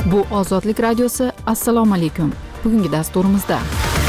Bu Ozodlik radiosi. Assalomu alaykum. Bugungi dasturimizda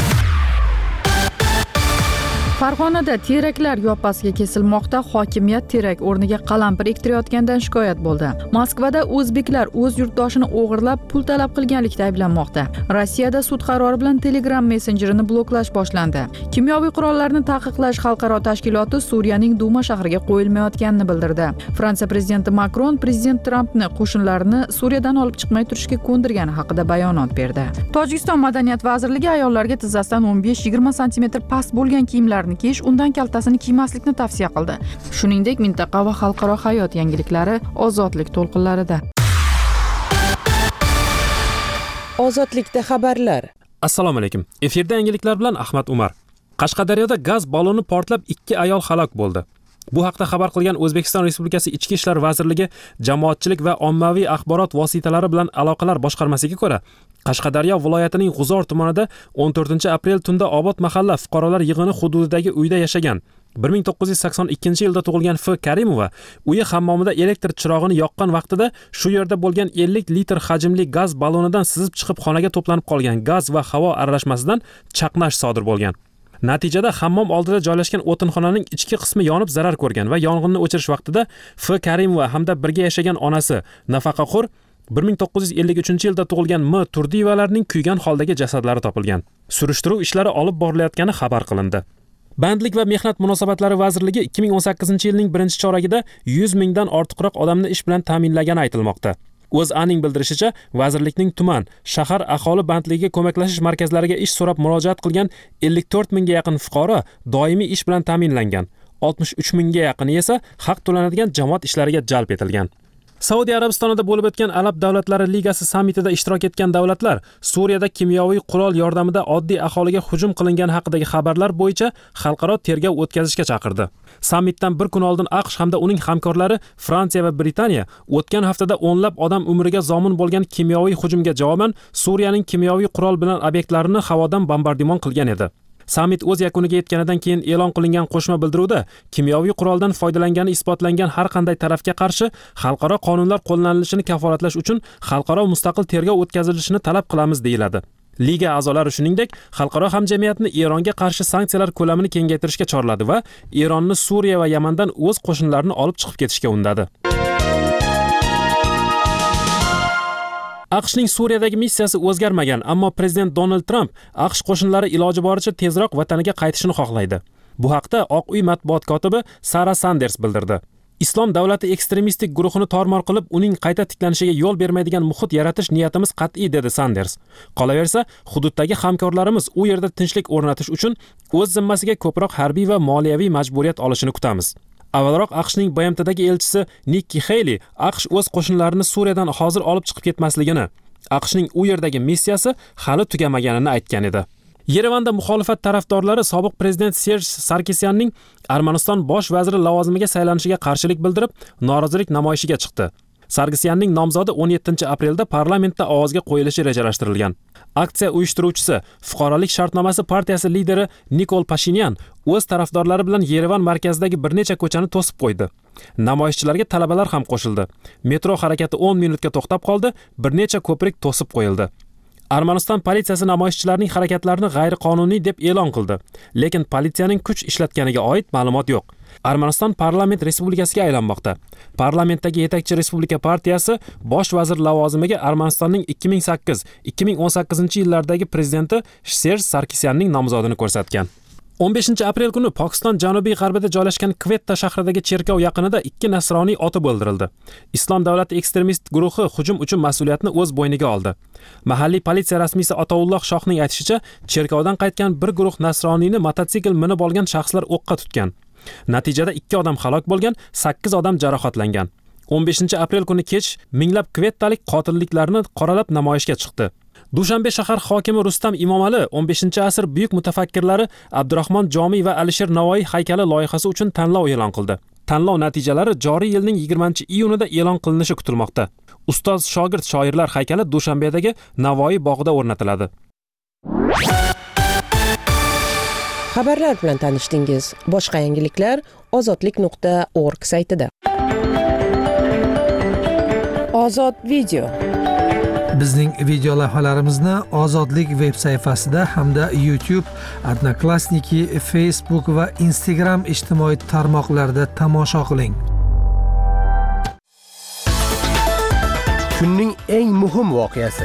Farg'onada teraklar yoppasiga kesilmoqda. Hokimiyat terak o'rniga qalampir ektirayotgandan shikoyat bo'ldi. Moskvada o'zbeklar o'z yurtdoshini o'g'irlab pul talab qilganlikda ayblanmoqda. Rossiyada sud qarori bilan Telegram messenjerini bloklash boshlandi. Kimyoviy qurollarni taqiqlash xalqaro tashkiloti Suriyaning Duma shahriga qo'yilmayotganini bildirdi. Fransiya prezidenti Makron prezident Trampni qo'shinlarini Suriyadan olib chiqmay turishga ko'ndirgani haqida bayonot berdi. Tojikiston madaniyat vazirligi ayollarga tizzasidan 15-20 sm past bo'lgan kiyimlarni kiyish, undan kaltasini kiymaslikni tavsiya qildi. Shuningdek, mintaqa va xalqaro hayot yangiliklari Ozodlik to'lqinlarida. Ozodlikda xabarlar. Assalomu alaykum. Efirda yangiliklar bilan Ahmad Umar. Qashqadaryoda gaz balloni portlab 2 ayol halok bo'ldi. Bu haqda xabar qilgan O'zbekiston Respublikasi Ichki ishlar vazirligi Jamoatchilik va ommaviy axborot vositalari bilan aloqalar boshqarmasiga ko'ra, Qashqadaryo viloyatining G'uzor tumanida 14-aprel tunda Obod mahalla fuqarolar yig'ini hududidagi uyda yashagan 1982-yilda tug'ilgan F. Karimova uyi hammomida elektr chirog'ini yoqqan vaqtida shu yerda bo'lgan 50 litr hajmli gaz ballonidan sizib chiqib xonaga to'planib qolgan gaz va havo aralashmasidan chaqnash sodir bo'lgan. Natijada hammom oldida joylashgan o'tinxonaning ichki qismi yonib zarar ko'rgan va yong'inni o'chirish vaqtida F. Karimova hamda birga yashagan onasi nafaqaxo'r 1953-yilda tug'ilgan M. Turdiyevalarning kuygan holdagi jasadlari topilgan. Surishtiruv ishlari olib borilayotgani xabar qilindi. Bandlik va mehnat munosabatlari vazirligi 2018-yilning 1-choragida 100 mingdan ortiqroq odamni ish bilan ta'minlagani aytilmoqda. O'zAning bildirishicha, vazirlikning tuman, shahar aholi bandligiga ko'maklashish markazlariga ish so'rab murojaat qilgan 54 mingga yaqin fuqaro doimiy ish bilan ta'minlangan. 63 mingga yaqini esa haq to'lanadigan jamoat ishlariga jalb etilgan. Saudiya Arabistonida bo'lib o'tgan Arab davlatlari ligasi sammitida ishtirok etgan davlatlar Suriyada kimyoviy qurol yordamida oddiy aholiga hujum qilingani haqidagi xabarlar bo'yicha xalqaro tergov o'tkazishga chaqirdi. Sammitdan bir kun oldin AQSh hamda uning hamkorlari Fransiya va Britaniya o'tgan haftada o'nlab odam umriga zomin bo'lgan kimyoviy hujumga javoban Suriyaning kimyoviy qurol bilan obyektlarini havodan bombardimon qilgan edi. Sammit o'z yakuniga yetganidan keyin e'lon qilingan qo'shma bildiruvda kimyoviy quroldan foydalangani isbotlangan har qanday tarafga qarshi xalqaro qonunlar qo'llanilishini kafolatlash uchun xalqaro mustaqil tergov o'tkazilishini talab qilamiz deyiladi. Liga a'zolari shuningdek, xalqaro hamjamiyatni Eronga qarshi sanksiyalar ko'lamini kengaytirishga chorladi va Eronni Suriya va Yamandan o'z qo'shinlarini olib chiqib ketishga undadi. AQShning Suriyadagi missiyasi o'zgarmagan, ammo prezident Donald Trump AQSh qo'shinlari iloji boricha tezroq vataniga qaytishini xohlaydi. Bu haqda Oq uy matbuot kotibi Sara Sanders bildirdi. Islom davlati ekstremistik guruhini tormor qilib, uning qayta tiklanishiga yo'l bermaydigan muhit yaratish niyatimiz qat'iy, dedi Sanders. Qolaversa, hududdagi hamkorlarimiz u yerda tinchlik o'rnatish uchun o'z zimmasiga ko'proq harbiy va moliyaviy majburiyat olishini kutamiz. Avvalroq AQShning BMTdagi elchisi Nikki Haley AQSh o'z qo'shinlarini Suriyadan hozir olib chiqib ketmasligini, AQShning u yerdagi missiyasi hali tugamaganini aytgan edi. Yerevanda muxolifat tarafdorlari sobiq prezident Serj Sarkisyanning Armaniston bosh vaziri lavozimiga saylanishiga qarshilik bildirib, norozilik namoyishiga chiqdi. Sarkisyanning nomzodi 17-aprelda parlamentda ovozga qo'yilishi rejalashtirilgan. Aksiya uyushtiruvchisi Fuqarolik shartnomasi partiyasi lideri Nikol Pashinyan o'z tarafdorlari bilan Yerevan markazidagi bir necha ko'chani to'sib qo'ydi. Namoyishchilarga talabalar ham qo'shildi. Metro harakati 10 minutga to'xtab qoldi, bir necha ko'prik to'sib qo'yildi. Armaniston politsiyasi namoyishchilarning harakatlarini g'ayriqonuniy deb e'lon qildi, lekin politsiyaning kuch ishlatganiga oid ma'lumot yo'q. Armaniston parlament respublikasiga aylanmoqda. Parlamentdagi yetakchi respublika partiyasi bosh vazir lavozimiga Armanistonning 2008-2018-yillardagi prezidenti Serj Sarkisyanning nomzodini ko'rsatgan. 15-aprel kuni Pokiston janubiy-g'arbida joylashgan Kvetta shahridagi cherkov yaqinida 2 nasroniy otib o'ldirildi. Islom davlati ekstremist guruhi hujum uchun mas'uliyatni o'z bo'yniga oldi. Mahalliy politsiya rasmiysi Ataulloh Shohning aytishicha, cherkovdan qaytgan bir guruh nasroniyni mototsikl minib olgan shaxslar o'qqa tutgan. Natijada 2 odam halok bo'lgan, 8 odam jarohatlangan. 15-aprel kuni kech minglab kvettalik qotilliklarni qoralab namoyishga chiqdi. Dushanbe shahar hokimi Rustam Imomali 15-asr buyuk mutafakkirlari Abdurahmon Jomiy va Alisher Navoiy haykali loyihasi uchun tanlov e'lon qildi. Tanlov natijalari joriy yilning 20-iyunida e'lon qilinishi kutilmoqda. Ustoz shogird shoirlar haykali Dushanbedagi Navoiy bog'ida o'rnatiladi. Xabarlar bilan tanishdingiz. Boshqa yangiliklar ozodlik.org saytida. Ozod video. Bizning video lavhalarimizni Ozodlik veb sayfasida hamda YouTube, Odnoklassniki, Facebook va Instagram ijtimoiy tarmoqlarida tomosha qiling. Kunning eng muhim voqeasi.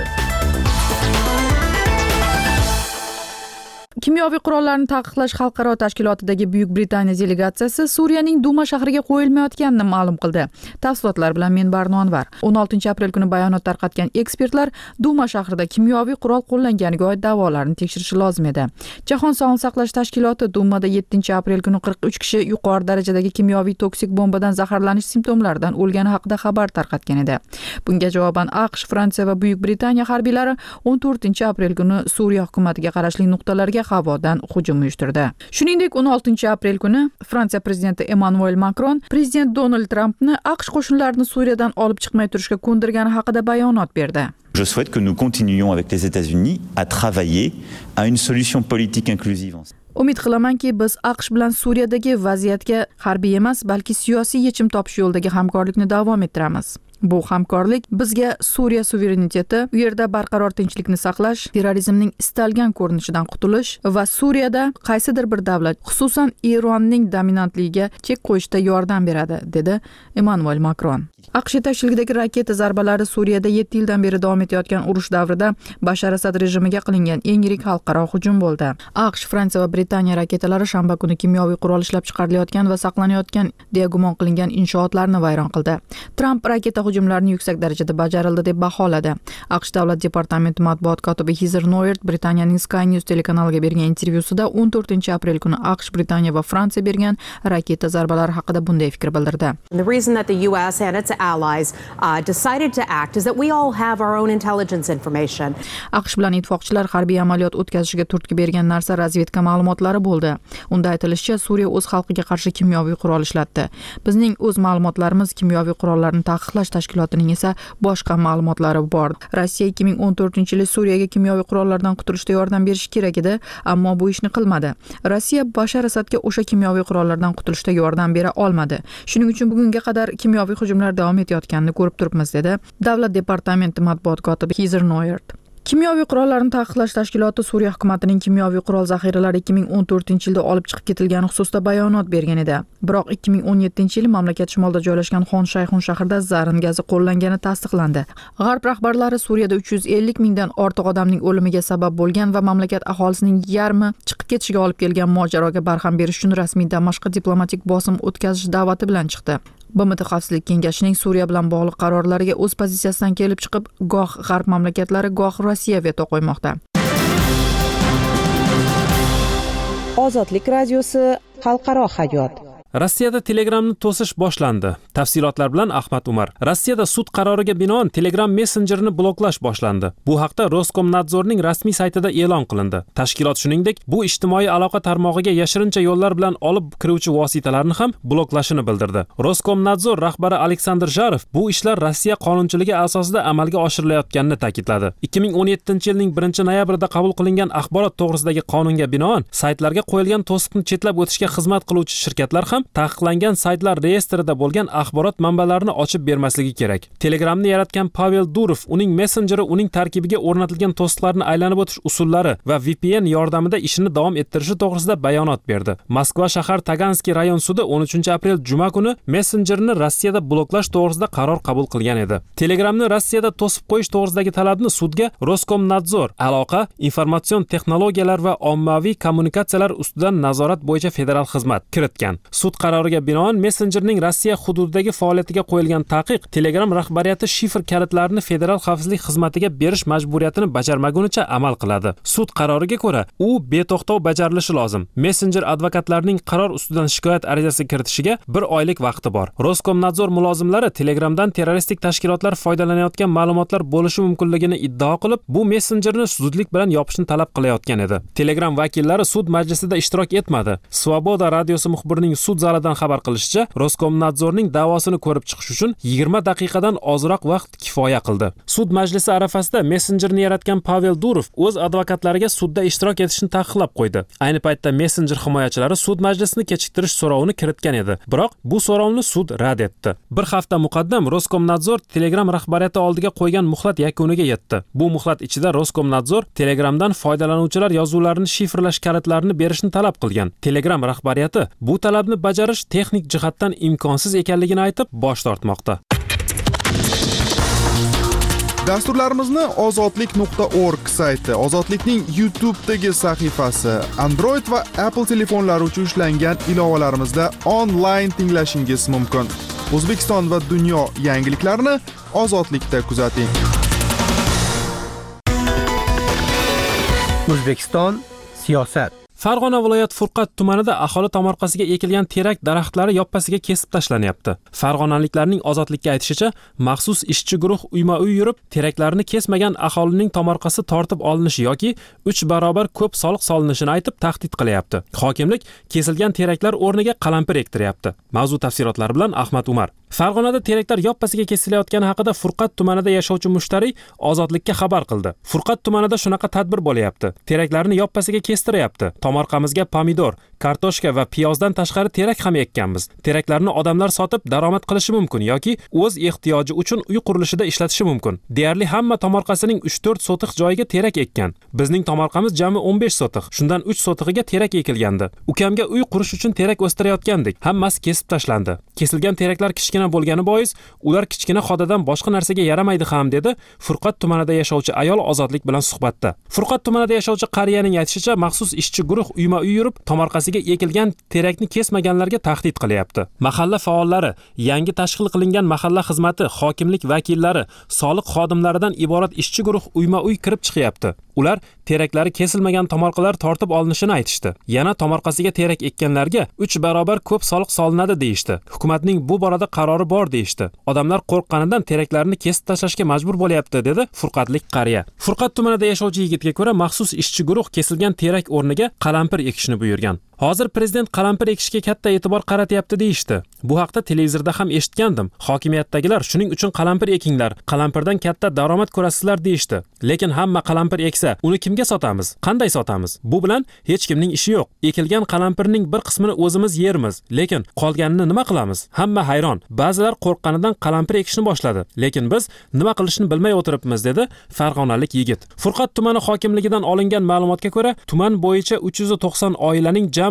Kimyoviy qurollarni taqiqlash xalqaro tashkilotidagi Buyuk Britaniya delegatsiyasi Suriyaning Duma shahriga qo'yilmayotganini ma'lum qildi. Tafsilotlar bilan men Barno Anvar. 16 aprel kuni bayonot tarqatgan ekspertlar Duma shahrida kimyoviy qurol qo'llanganiga oid da'volarni tekshirishi lozim edi. Jahon sog'liqni saqlash tashkiloti Dumada 7 aprel kuni 43 kishi yuqori darajadagi kimyoviy toksik bombadan zaharlanish simptomlaridan o'lgani haqida xabar tarqatgan edi. Bunga javoban AQSh, Fransiya va Buyuk Britaniya harbiylari 14 aprel kuni Suriya hukumatiga qarashli nuqtalarga havodan hujum uyushtirdi. Shuningdek, 16 aprel kuni Fransiya prezidenti Emmanuel Macron prezident Donald Trampni AQSh qo'shinlarini Suriyadan olib chiqmay turishga ko'ndirgani haqida bayonot berdi. Je souhaite que nous continuions avec les États-Unis à travailler à une solution politique inclusive. Umid qilamanki, biz AQSh bilan Suriyadagi vaziyatga harbiy emas, balki siyosiy yechim topish yo'lidagi hamkorlikni davom ettiramiz. Bu hamkorlik bizga Suriya suvereniteti, u yerda barqaror tinchlikni saqlash, terrorizmning istalgan ko'rinishidan qutulish va Suriyada qaysidir bir davlat, xususan Eronning dominantligiga chek qo'yishda yordam beradi, dedi Emmanuel Macron. AQSh yetakchiligidagi raketa zarbalari Suriyada 7 yildan beri davom etayotgan urush davrida Bashar Asad rejimiga qilingan eng yirik xalqaro hujum bo'ldi. AQSh, Fransiya va Britaniya raketalari shanba kuni kimyoviy qurol ishlab chiqarilayotgan va saqlanayotgan deya gumon qilingan inshootlarni vayron qildi. Trump raketa hujumlarini yuksak darajada bajarildi deb baholadi. AQSh davlat departamenti matbuot kotibi Heather Nauert Britaniyaning Sky News telekanaliga bergan intervyusida 14 aprel kuni AQSh, Britaniya va Fransiya bergan raketa zarbalari haqida bunday fikr bildirdi. The reason that the US and its allies decided to act is that we all have our own intelligence information. AQSh bilan ittifoqchilar harbiy amaliyot o'tkazishiga turtki bergan narsa razvedka ma'lumotlari bo'ldi. Unda aytilishicha, Suriya o'z xalqiga qarshi kimyoviy qurol ishlatdi. Bizning o'z ma'lumotlarimiz kimyoviy qurollarni taqiqlash tashkilotining esa boshqa ma'lumotlari bor. Rossiya 2014-yili Suriyaga kimyoviy qurollardan qutulishda yordam berishi kerak edi, ammo bu ishni qilmadi. Rossiya Bashar Asadga o'sha kimyoviy qurollardan qutulishda yordam bera olmadi. Shuning uchun bugunga qadar kimyoviy hujumlar davom etayotganini ko'rib turibmiz, dedi Davlat departamenti matbuot kotibi Heather Nauert. Kimyoviy qurollarni taqiqlash tashkiloti Suriya hukumatining kimyoviy qurol zaxiralari 2014-yilda olib chiqib ketilgani xususida bayonot bergan edi. Biroq 2017-yili mamlakat shimolida joylashgan Xon Shayxun shahrida zarin gazi qo'llangani tasdiqlandi. G'arb rahbarlari Suriyada 350 mingdan ortiq odamning o'limiga sabab bo'lgan va mamlakat aholisining yarmi chiqib ketishiga olib kelgan mojaroga barham berish uchun rasmiy Damashqqa diplomatik bosim o'tkazish da'vati bilan chiqdi. BMT Xavfsizlik kengashining Suriya bilan bog'liq qarorlariga o'z pozitsiyasidan kelib chiqib, goh g'arb mamlakatlari, goh Rossiya veto qo'ymoqda. Ozodlik radiosi xalqaro hayot. Rossiyada Telegramni to'sish boshlandi. Tafsilotlar bilan Ahmad Umar. Rossiyada sud qaroriga binoan Telegram messenjerini bloklash boshlandi. Bu haqda Roskomnadzorning rasmiy saytida e'lon qilindi. Tashkilot shuningdek, bu ijtimoiy aloqa tarmog'iga yashirincha yo'llar bilan olib kiruvchi vositalarni ham bloklashini bildirdi. Roskomnadzor rahbari Aleksandr Jarov bu ishlar Rossiya qonunchiligi asosida amalga oshirilayotganini ta'kidladi. 2017-yilning 1-noyabrida qabul qilingan axborot to'g'risidagi qonunga binoan saytlarga qo'yilgan to'siqni chetlab o'tishga xizmat qiluvchi shirkatlar ham taqiqlangan saytlar reyestrida bo'lgan axborot manbalarini ochib bermasligi kerak. Telegramni yaratgan Pavel Durov uning messenjeri uning tarkibiga o'rnatilgan to'siqlarni aylanib o'tish usullari va VPN yordamida ishini davom ettirishi to'g'risida bayonot berdi. Moskva shahar Taganskiy rayon sudi 13 aprel juma kuni messenjerini Rossiyada bloklash to'g'risida qaror qabul qilgan edi. Telegramni Rossiyada to'sib qo'yish to'g'risidagi talabni sudga Roskomnadzor, aloqa, informatsion texnologiyalar va ommaviy kommunikatsiyalar ustidan nazorat bo'yicha federal xizmat kiritgan. Sud qaroriga binoan messenjerning Rossiya hududidagi faoliyatiga qo'yilgan taqiq Telegram rahbariyati shifr kalitlarini federal xavfsizlik xizmatiga berish majburiyatini bajarmagunicha amal qiladi. Sud qaroriga ko'ra, u beto'xtov bajarilishi lozim. Messenjer advokatlarining qaror ustidan shikoyat arizasi kiritishiga 1 oylik vaqti bor. Roskomnadzor mulozimlari Telegramdan terroristik tashkilotlar foydalanayotgan ma'lumotlar bo'lishi mumkinligini iddao qilib, bu messenjerni zudlik bilan yopishni talab qilayotgan edi. Telegram vakillari sud majlisida ishtirok etmadi. Svoboda radiosi muxbirining sud portalidan xabar qilishicha, Roskomnadzorning da'vosini ko'rib chiqish uchun 20 daqiqadan ozroq vaqt kifoya qildi. Sud majlisi arafasida Messengerni yaratgan Pavel Durov o'z advokatlariga sudda ishtirok etishni taqiqlab qo'ydi. Ayni paytda Messenger himoyachilari sud majlisini kechiktirish so'rovini kiritgan edi, biroq bu so'rovni sud rad etdi. Bir hafta muqaddam Roskomnadzor Telegram rahbariyati oldiga qo'ygan muhlat yakuniga yetdi. Bu muhlat ichida Roskomnadzor Telegramdan foydalanuvchilar yozuvlarini shifrlash kalitlarini berishni talab qilgan. Telegram rahbariyati bu talabni bajarish texnik jihatdan imkonsiz ekanligini aytib bosh tortmoqda. Dasturlarimizni ozodlik.org sayti, Ozodlikning YouTube'dagi sahifasi, Android va Apple telefonlari uchun ishlangan ilovalarimizda onlayn tinglashingiz mumkin. O'zbekiston va dunyo yangiliklarini Ozodlikda kuzating. O'zbekiston siyosat. Farg'ona viloyat Furqat tumanida aholi tomorqasiga ekilgan terak daraxtlari yoppasiga kesib tashlanyapti. Farg'onaliklarning Ozodlikka aytishicha, maxsus ishchi guruh uyma-uy yurib, teraklarni kesmagan aholining tomorqasi tortib olinishi yoki 3 barobar ko'p soliq solinishini aytib tahdid qilyapti. Hokimlik kesilgan teraklar o'rniga qalampir ektiryapti. Mavzu tafsilotlari bilan Ahmad Umar. Farg'onada teraklar yoppasiga kesilayotgani haqida Furqat tumanida yashovchi mushtariy Ozodlikka xabar qildi. Furqat tumanida shunaqa tadbir bo'lyapti. Teraklarni yoppasiga kestiryapti. Tomorqamizga pomidor, kartoshka va piyozdan tashqari terak ham ekkanmiz. Teraklarni odamlar sotib daromad qilishi mumkin yoki o'z ehtiyoji uchun uy qurilishida ishlatishi mumkin. Deyarli hamma tomorqasining 3-4 sotiq joyiga terak ekkan. Bizning tomorqamiz jami 15 sotiq. Shundan 3 sotig'iga terak ekilgandi. Ukamga uy qurish uchun terak o'stirayotgandik. Hammasi kesib tashlandi. Kesilgan teraklar kichkina bo'lgani bois, ular kichkina xodadan boshqa narsaga yaramaydi ham dedi Furqat tumanida yashovchi ayol Ozodlik bilan suhbatda. Furqat tumanida yashovchi qariyaning aytishicha, maxsus ishchi guruh uyma-uy yurib, tomorqasiga ekilgan terakni kesmaganlarga tahdid qilyapti. Mahalla faollari, yangi tashkil qilingan mahalla xizmati, hokimlik vakillari, soliq xodimlaridan iborat ishchi guruh uyma-uy kirib chiqyapti. Ular teraklari kesilmagan tomorqalar tortib olinishini aytishdi. Yana tomorqasiga terak ekkanlarga 3 barobar ko'p soliq solinadi deyishdi. Hukumatning bu borada qarori bor deyishdi. Odamlar qo'rqqanidan teraklarni kesib tashlashga majbur bo'lyapti, dedi Furqatlik qariya. Furqat tumanida yashovchi yigitga ko'ra, maxsus ishchi guruh kesilgan terak o'rniga qalampir ekishni buyurgan. Hozir prezident qalampir ekishga katta e'tibor qaratyapti deyishdi. Bu haqda televizorda ham eshitgandim. Hokimiyatdagilar shuning uchun qalampir ekinglar, qalampirdan katta daromad ko'rasizlar deyishdi. Lekin hamma qalampir eksa, uni kimga sotamiz? Qanday sotamiz? Bu bilan hech kimning ishi yo'q. Ekilgan qalampirning bir qismini o'zimiz yermiz, lekin qolganini nima qilamiz? Hamma hayron. Ba'zilar qo'rqqanidan qalampir ekishni boshladi, lekin biz nima qilishni bilmay o'tiribmiz, dedi farg'onalik yigit. Furqat tumani hokimligidan olingan ma'lumotga ko'ra, tuman bo'yicha 390 oilaning jami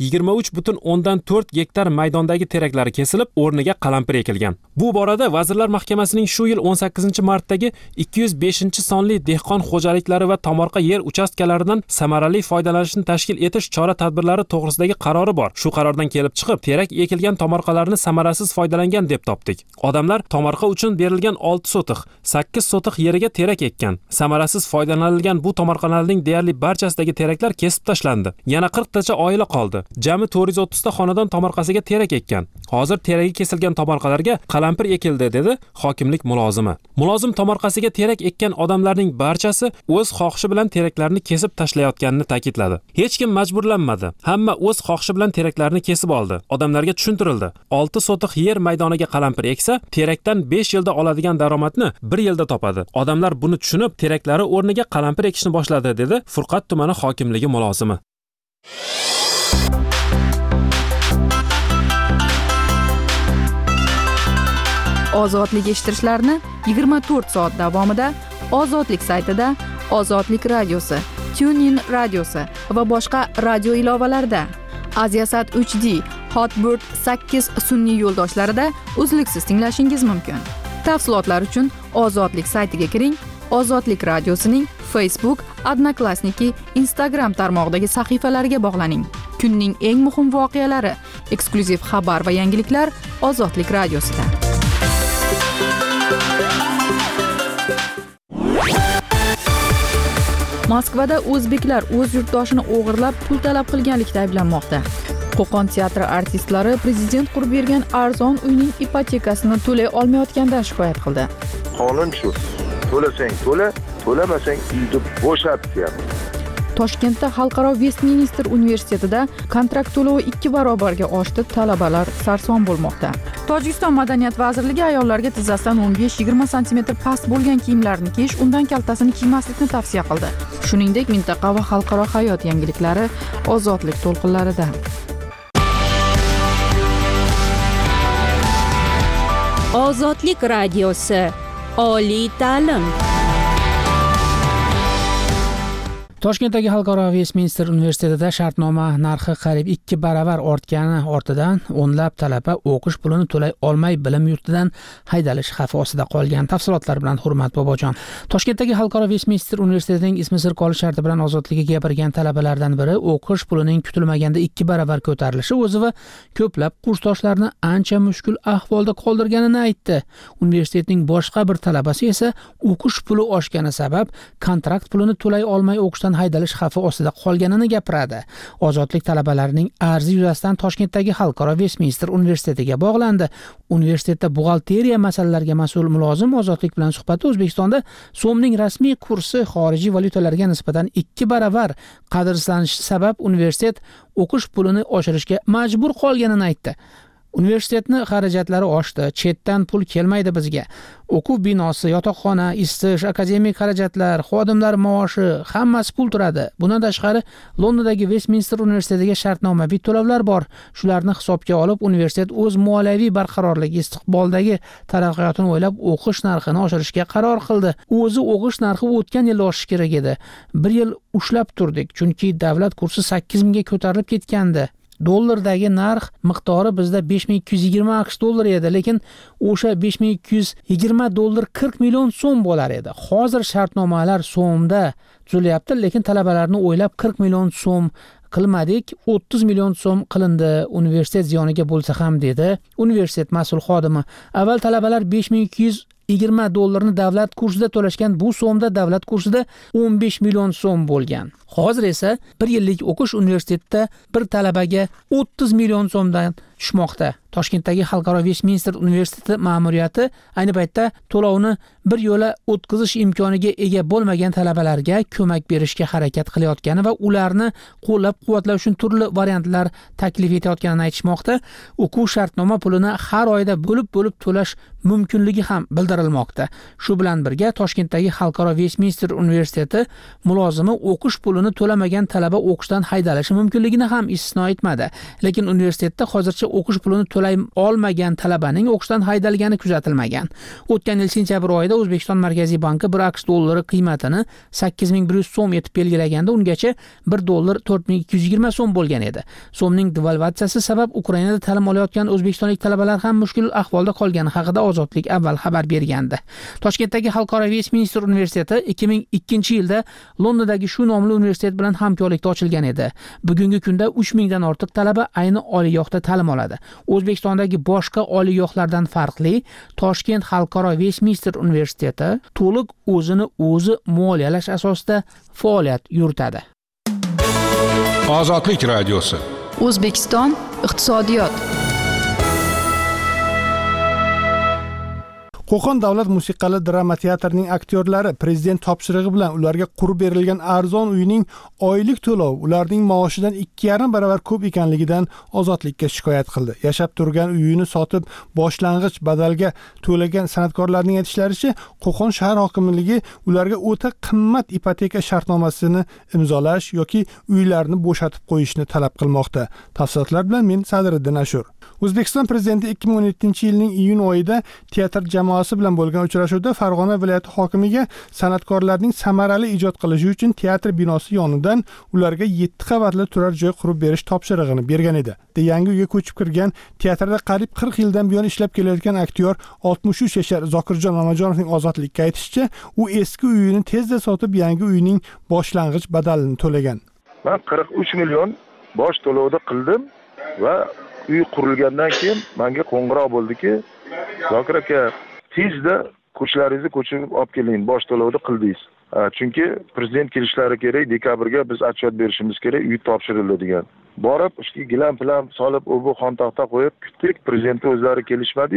23,4 gektar maydondagi teraklari kesilib, o'rniga qalampir ekilgan. Bu borada Vazirlar Mahkamasining shu yil 18-martdagi 205-sonli dehqon xo'jaliklari va tomorqa yer uchastkalaridan samarali foydalanishni tashkil etish chora-tadbirlari to'g'risidagi qarori bor. Shu qarordan kelib chiqib, terak ekilgan tomorqalarni samarasiz foydalangan deb topdik. Odamlar tomorqa uchun berilgan 6 sotiq, 8 sotiq yeriga terak ekkan. Samarasiz foydalanilgan bu tomorqalarning deyarli barchasidagi teraklar kesib tashlandi. Yana 40 tacha oila qoldi. Jami 430 ta xonadon tomorqasiga terak ekkan. Hozir teragi kesilgan tomorqalarga qalampir ekildi, dedi hokimlik mulozimi. Mulozim tomorqasiga terak ekkan odamlarning barchasi o'z xohishi bilan teraklarni kesib tashlayotganini ta'kidladi. Hech kim majburlanmadi. Hamma o'z xohishi bilan teraklarni kesib oldi. Odamlarga tushuntirildi. 6 sotiq yer maydoniga qalampir eksa, terakdan 5 yilda oladigan daromadni 1 yilda topadi. Odamlar buni tushunib, teraklari o'rniga qalampir ekishni boshladi, dedi Furqat tumani hokimligi mulozimi. Ozodlik eshittirishlarni 24 soat davomida Ozodlik saytida, Ozodlik radiosi, TuneIn radiosi va boshqa radio ilovalarida, Aziasat 3D, Hotbird 8 sun'iy yo'ldoshlarida uzluksiz tinglashingiz mumkin. Tafsilotlar uchun Ozodlik saytiga kiring. Ozodlik radiosining Facebook, Odnoklassniki, Instagram tarmog'idagi sahifalariga bog'laning. Kunning eng muhim voqealari, eksklyuziv xabar va yangiliklar Ozodlik radiosida. Moskvada o'zbeklar o'z yurtdoshini o'g'irlab pul talab qilganlikda ayblanmoqda. Qo'qon teatri artistlari prezident qurib bergan arzon uyning ipotekasini to'lay olmayotgandan shikoyat qildi. Qonun shu. To'lasang to'la, to'lamasang uyni bo'shat deyapti. Toshkentda Xalqaro Vestminster universitetida kontrakt to'lovi 2 barobarga oshdi, talabalar sarson bo'lmoqda. Tojikiston Madaniyat vazirligi ayollarga tizzasidan 15-20 sm past bo'lgan kiyimlarni kiyish, undan kaltasini kiymaslikni tavsiya qildi. Shuningdek, mintaqa va xalqaro hayot yangiliklari ozodlik to'lqinlaridan. Ozodlik radiosi. Oliy ta'lim. Toshkentdagi Xalqaro Vestminster universitetida shartnoma narxi qariyb 2 baravar ortgani ortidan o'nlab talaba o'qish pulini to'lay olmay bilim yurtidan haydalish xavfi ostida qolgan. Tafsilotlar bilan Hurmat Bobojon. Toshkentdagi Xalqaro Vestminster universitetining ismi sir qolish sharti bilan ozodlikka gapirgan talabalardan biri o'qish pulining kutilmaganda 2 baravar ko'tarilishi o'zi va ko'plab kursdoshlarni ancha mushkul ahvolda qoldirganini aytdi. Universitetning boshqa bir talabasi esa o'qish puli oshgani sabab kontrakt pulini to'lay olmay o'qishdan haydalish xavfi ostida qolganini gapiradi. Ozodlik talabalarining arzi yuzasidan Toshkentdagi Xalqaro Vestminster universitetiga bog'landi. Universitetda buxgalteriya masalalariga mas'ul mulozim Ozodlik bilan suhbatda O'zbekistonda so'mning rasmiy kursi xorijiy valyutalarga nisbatan 2 baravar qadrsizlanishi sabab universitet o'qish pulini oshirishga majbur qolganini aytdi. Universitetni xarajatlari oshdi, chetdan pul kelmaydi bizga. O'quv binosi, yotoqxona, isitish, akademik xarajatlar, xodimlar maoshi, hammasi pul turadi. Bundan tashqari, Londondagi Westminster universitetiga shartnomaviy to'lovlar bor. Shularni hisobga olib, universitet o'z moliyaviy barqarorligi, istiqboldagi taraqqiyotini o'ylab o'qish narxini oshirishga qaror qildi. O'zi o'qish narxi o'tgan yil oshishi kerak edi. 1 yil ushlab turdik, chunki davlat kursi 8 mingga ko'tarilib ketgandi. Dollardagi narx miqdori bizda 5220 AQSh dollari edi, lekin o'sha 5220 dollar 40 million so'm bo'lar edi. Hozir shartnomalar so'mda tuzilyapti, lekin talabalarni o'ylab 40 million so'm qilmadik, 30 million so'm qilindi universitet ziyoniga bo'lsa ham, dedi universitet mas'ul xodimi. Avval talabalar 5220 dollarni davlat kursida to'lashgan, bu so'mda davlat kursida 15 million so'm bo'lgan. Hozir esa 1 yillik o'qish universitetda bir talabaga 30 million so'mdan tushmoqda. Toshkentdagi Xalqaro Vestminster universiteti ma'muriyati ayni paytda to'lovni bir yo'la o'tkazish imkoniga ega bo'lmagan talabalarga ko'mak berishga harakat qilayotgani va ularni qo'llab-quvvatlash uchun turli variantlar taklif etayotganini aytishmoqda. O'quv shartnoma pulini har oyda bo'lib to'lash mumkinligi ham bildirilmoqda. Shu bilan birga Toshkentdagi Xalqaro Vestminster universiteti mulozimi o'qish pulini to'lamagan talaba o'qishdan haydalishi mumkinligini ham istisno etmadi. Lekin universitetda hozircha o'qish pulini to'lay olmagan talabaning o'qishdan haydalgani kuzatilmagan. O'tgan yil sentyabr oyida O'zbekiston Markaziy banki 1 AQSh dollari qiymatini 8100 so'm etib belgilaganda, ungacha 1 dollar 4220 so'm bo'lgan edi. So'mning devalvatsiyasi sabab Ukrainada ta'lim olayotgan o'zbekistonlik talabalar ham mushkul ahvolda qolgani haqida Ozodlik avval xabar bergandi. Toshkentdagi Xalqaro Vestminster universiteti 2002-yilda Londondagi shu nomli universitet bilan hamkorlikda ochilgan edi. Bugungi kunda 3000 dan ortiq talaba ayni oliygohda ta'lim oladi. O'zbekistondagi boshqa oliygohlardan farqli, Toshkent Xalqaro Vestminster universiteti to'liq o'zini o'zi moliyalash asosida faoliyat yuritadi. Ozodlik radiosi. O'zbekiston iqtisodiyot. Qo'qon davlat musiqali drama teatrining aktyorlari prezident topshirig'i bilan ularga qurib berilgan arzon uyning oylik to'lovi ularning maoshidan 2,5 baravar ko'p ekanligidan Ozodlikka shikoyat qildi. Yashab turgan uyini sotib boshlang'ich badalga to'lagan san'atkorlarning aytishlaricha, Qo'qon shahar hokimligi ularga o'ta qimmat ipoteka shartnomasini imzolash yoki uylarni bo'shatib qo'yishni talab qilmoqda. Tafsilotlar bilan men Sadriddin Ashur. O'zbekiston prezidenti 2017-yilning iyun oyida teatr jamoasi bilan bo'lgan uchrashuvda Farg'ona viloyati hokimiga san'atkorlarning samarali ijod qilishi uchun teatr binosi yonidan ularga 7 qavatli turar joy qurib berish topshirig'ini bergan edi. Yangi uyga ko'chib kirgan teatrda qariyb 40 yildan buyon ishlab kelayotgan aktyor 63 yashar Zokirjon Mamajonovning Ozodlikka aytishicha, u eski uyini tezda sotib yangi uyning boshlang'ich badalini to'lagan. Men 43 million bosh to'lovni qildim va uy qurilgandan keyin menga qo'ng'iroq bo'ldiki, Zokir aka, tezda ko'chlaringizni ko'chirib olib keling, bosh to'lovni qildingiz. Chunki prezident kelishlari kerak, dekabrga biz otchet berishimiz kerak, uy topshirildi degan. Borib, ishga gilam-pilam solib, bu xontaxta qo'yib kutdik, prezident o'zlari kelishmadi-yu.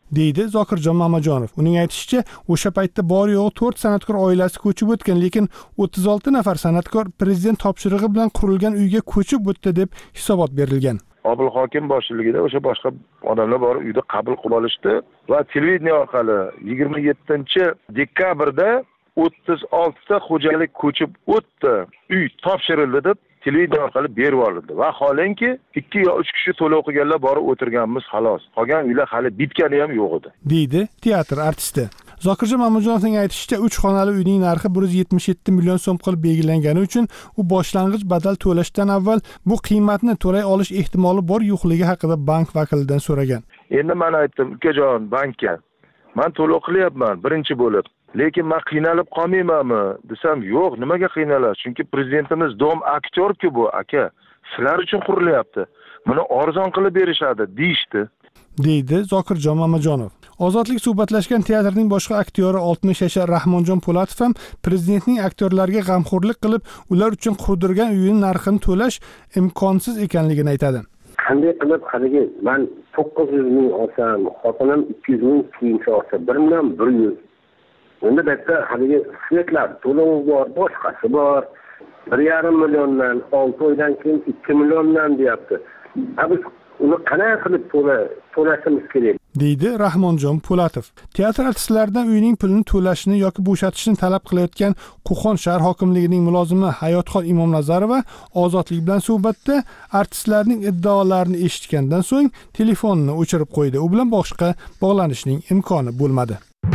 deydi Zokirjon Mamajonov. Uning aytishicha, o'sha paytda bor yo'g'i 4 san'atkor oilasi ko'chib o'tgan, lekin 36 nafar san'atkor prezident topshirig'i bilan qurilgan uyga ko'chib o'tdi deb hisobot berilgan. Obul hokim boshchiligida o'sha boshqa odamlar borib uyda qabul qilib olishdi va televideniya orqali 27-dekabrda 36 ta xo'jalik ko'chib o'tdi, uy topshirildi deb televideniya orqali berib yuborildi. Va holanki 2 yo 3 kishi to'lov qilganlar borib o'tirganmiz xolos. Qolgan uylar hali bitgani ham yo'q edi, deydi teatr artisti. Zokirjon Mamajonovning aytishicha, 3 xonali uyning narxi 177 million so'm qilib belgilangani uchun u boshlang'ich badal to'lashdan avval bu qiymatni to'lay olish ehtimoli bor yo'qligi haqida bank vakilidan so'ragan. Endi men aytdim, ukajon bankka, men to'lov qilyapman birinchi bo'lib. Lekin men qiynalib qolmaymanmi desam, yo'q, nimaga qiynalasiz? Chunki prezidentimiz dom aktyor-ku bu aka. Sizlar uchun qurilyapti. Buni arzon qilib berishadi, deyishdi, deydi Zokirjon Mamajonov. Ozodlik suhbatlashgan teatrning boshqa aktyori 60 yashar Rahmonjon Po'latov ham prezidentning aktyorlarga g'amxo'rlik qilib, ular uchun qurdirgan uyining narxini to'lash imkonsiz ekanligini aytadi. Qanday qilib haligi men 900 ming olsam, xotinim 200 ming kiyimcha olsa, 1 million 100. Unda bitta haligi svetlar to'lovi bor, boshqasi bor. 1,5 milliondan 6 oydan keyin 2 milliondan deyapti. Biz uni qanday qilib to'lashimiz kerak, deydi Rahmonjon Po'latov. Teatr artistlaridan uyning pulini to'lashni yoki bo'shatishni talab qilayotgan Qo'qon shahar hokimligining mulozimi Hayotxon Imomnazarova Ozodlik bilan suhbatda artistlarning iddaolarini eshitgandan so'ng telefonini o'chirib qo'ydi. U bilan boshqa bog'lanishning imkoni bo'lmadi.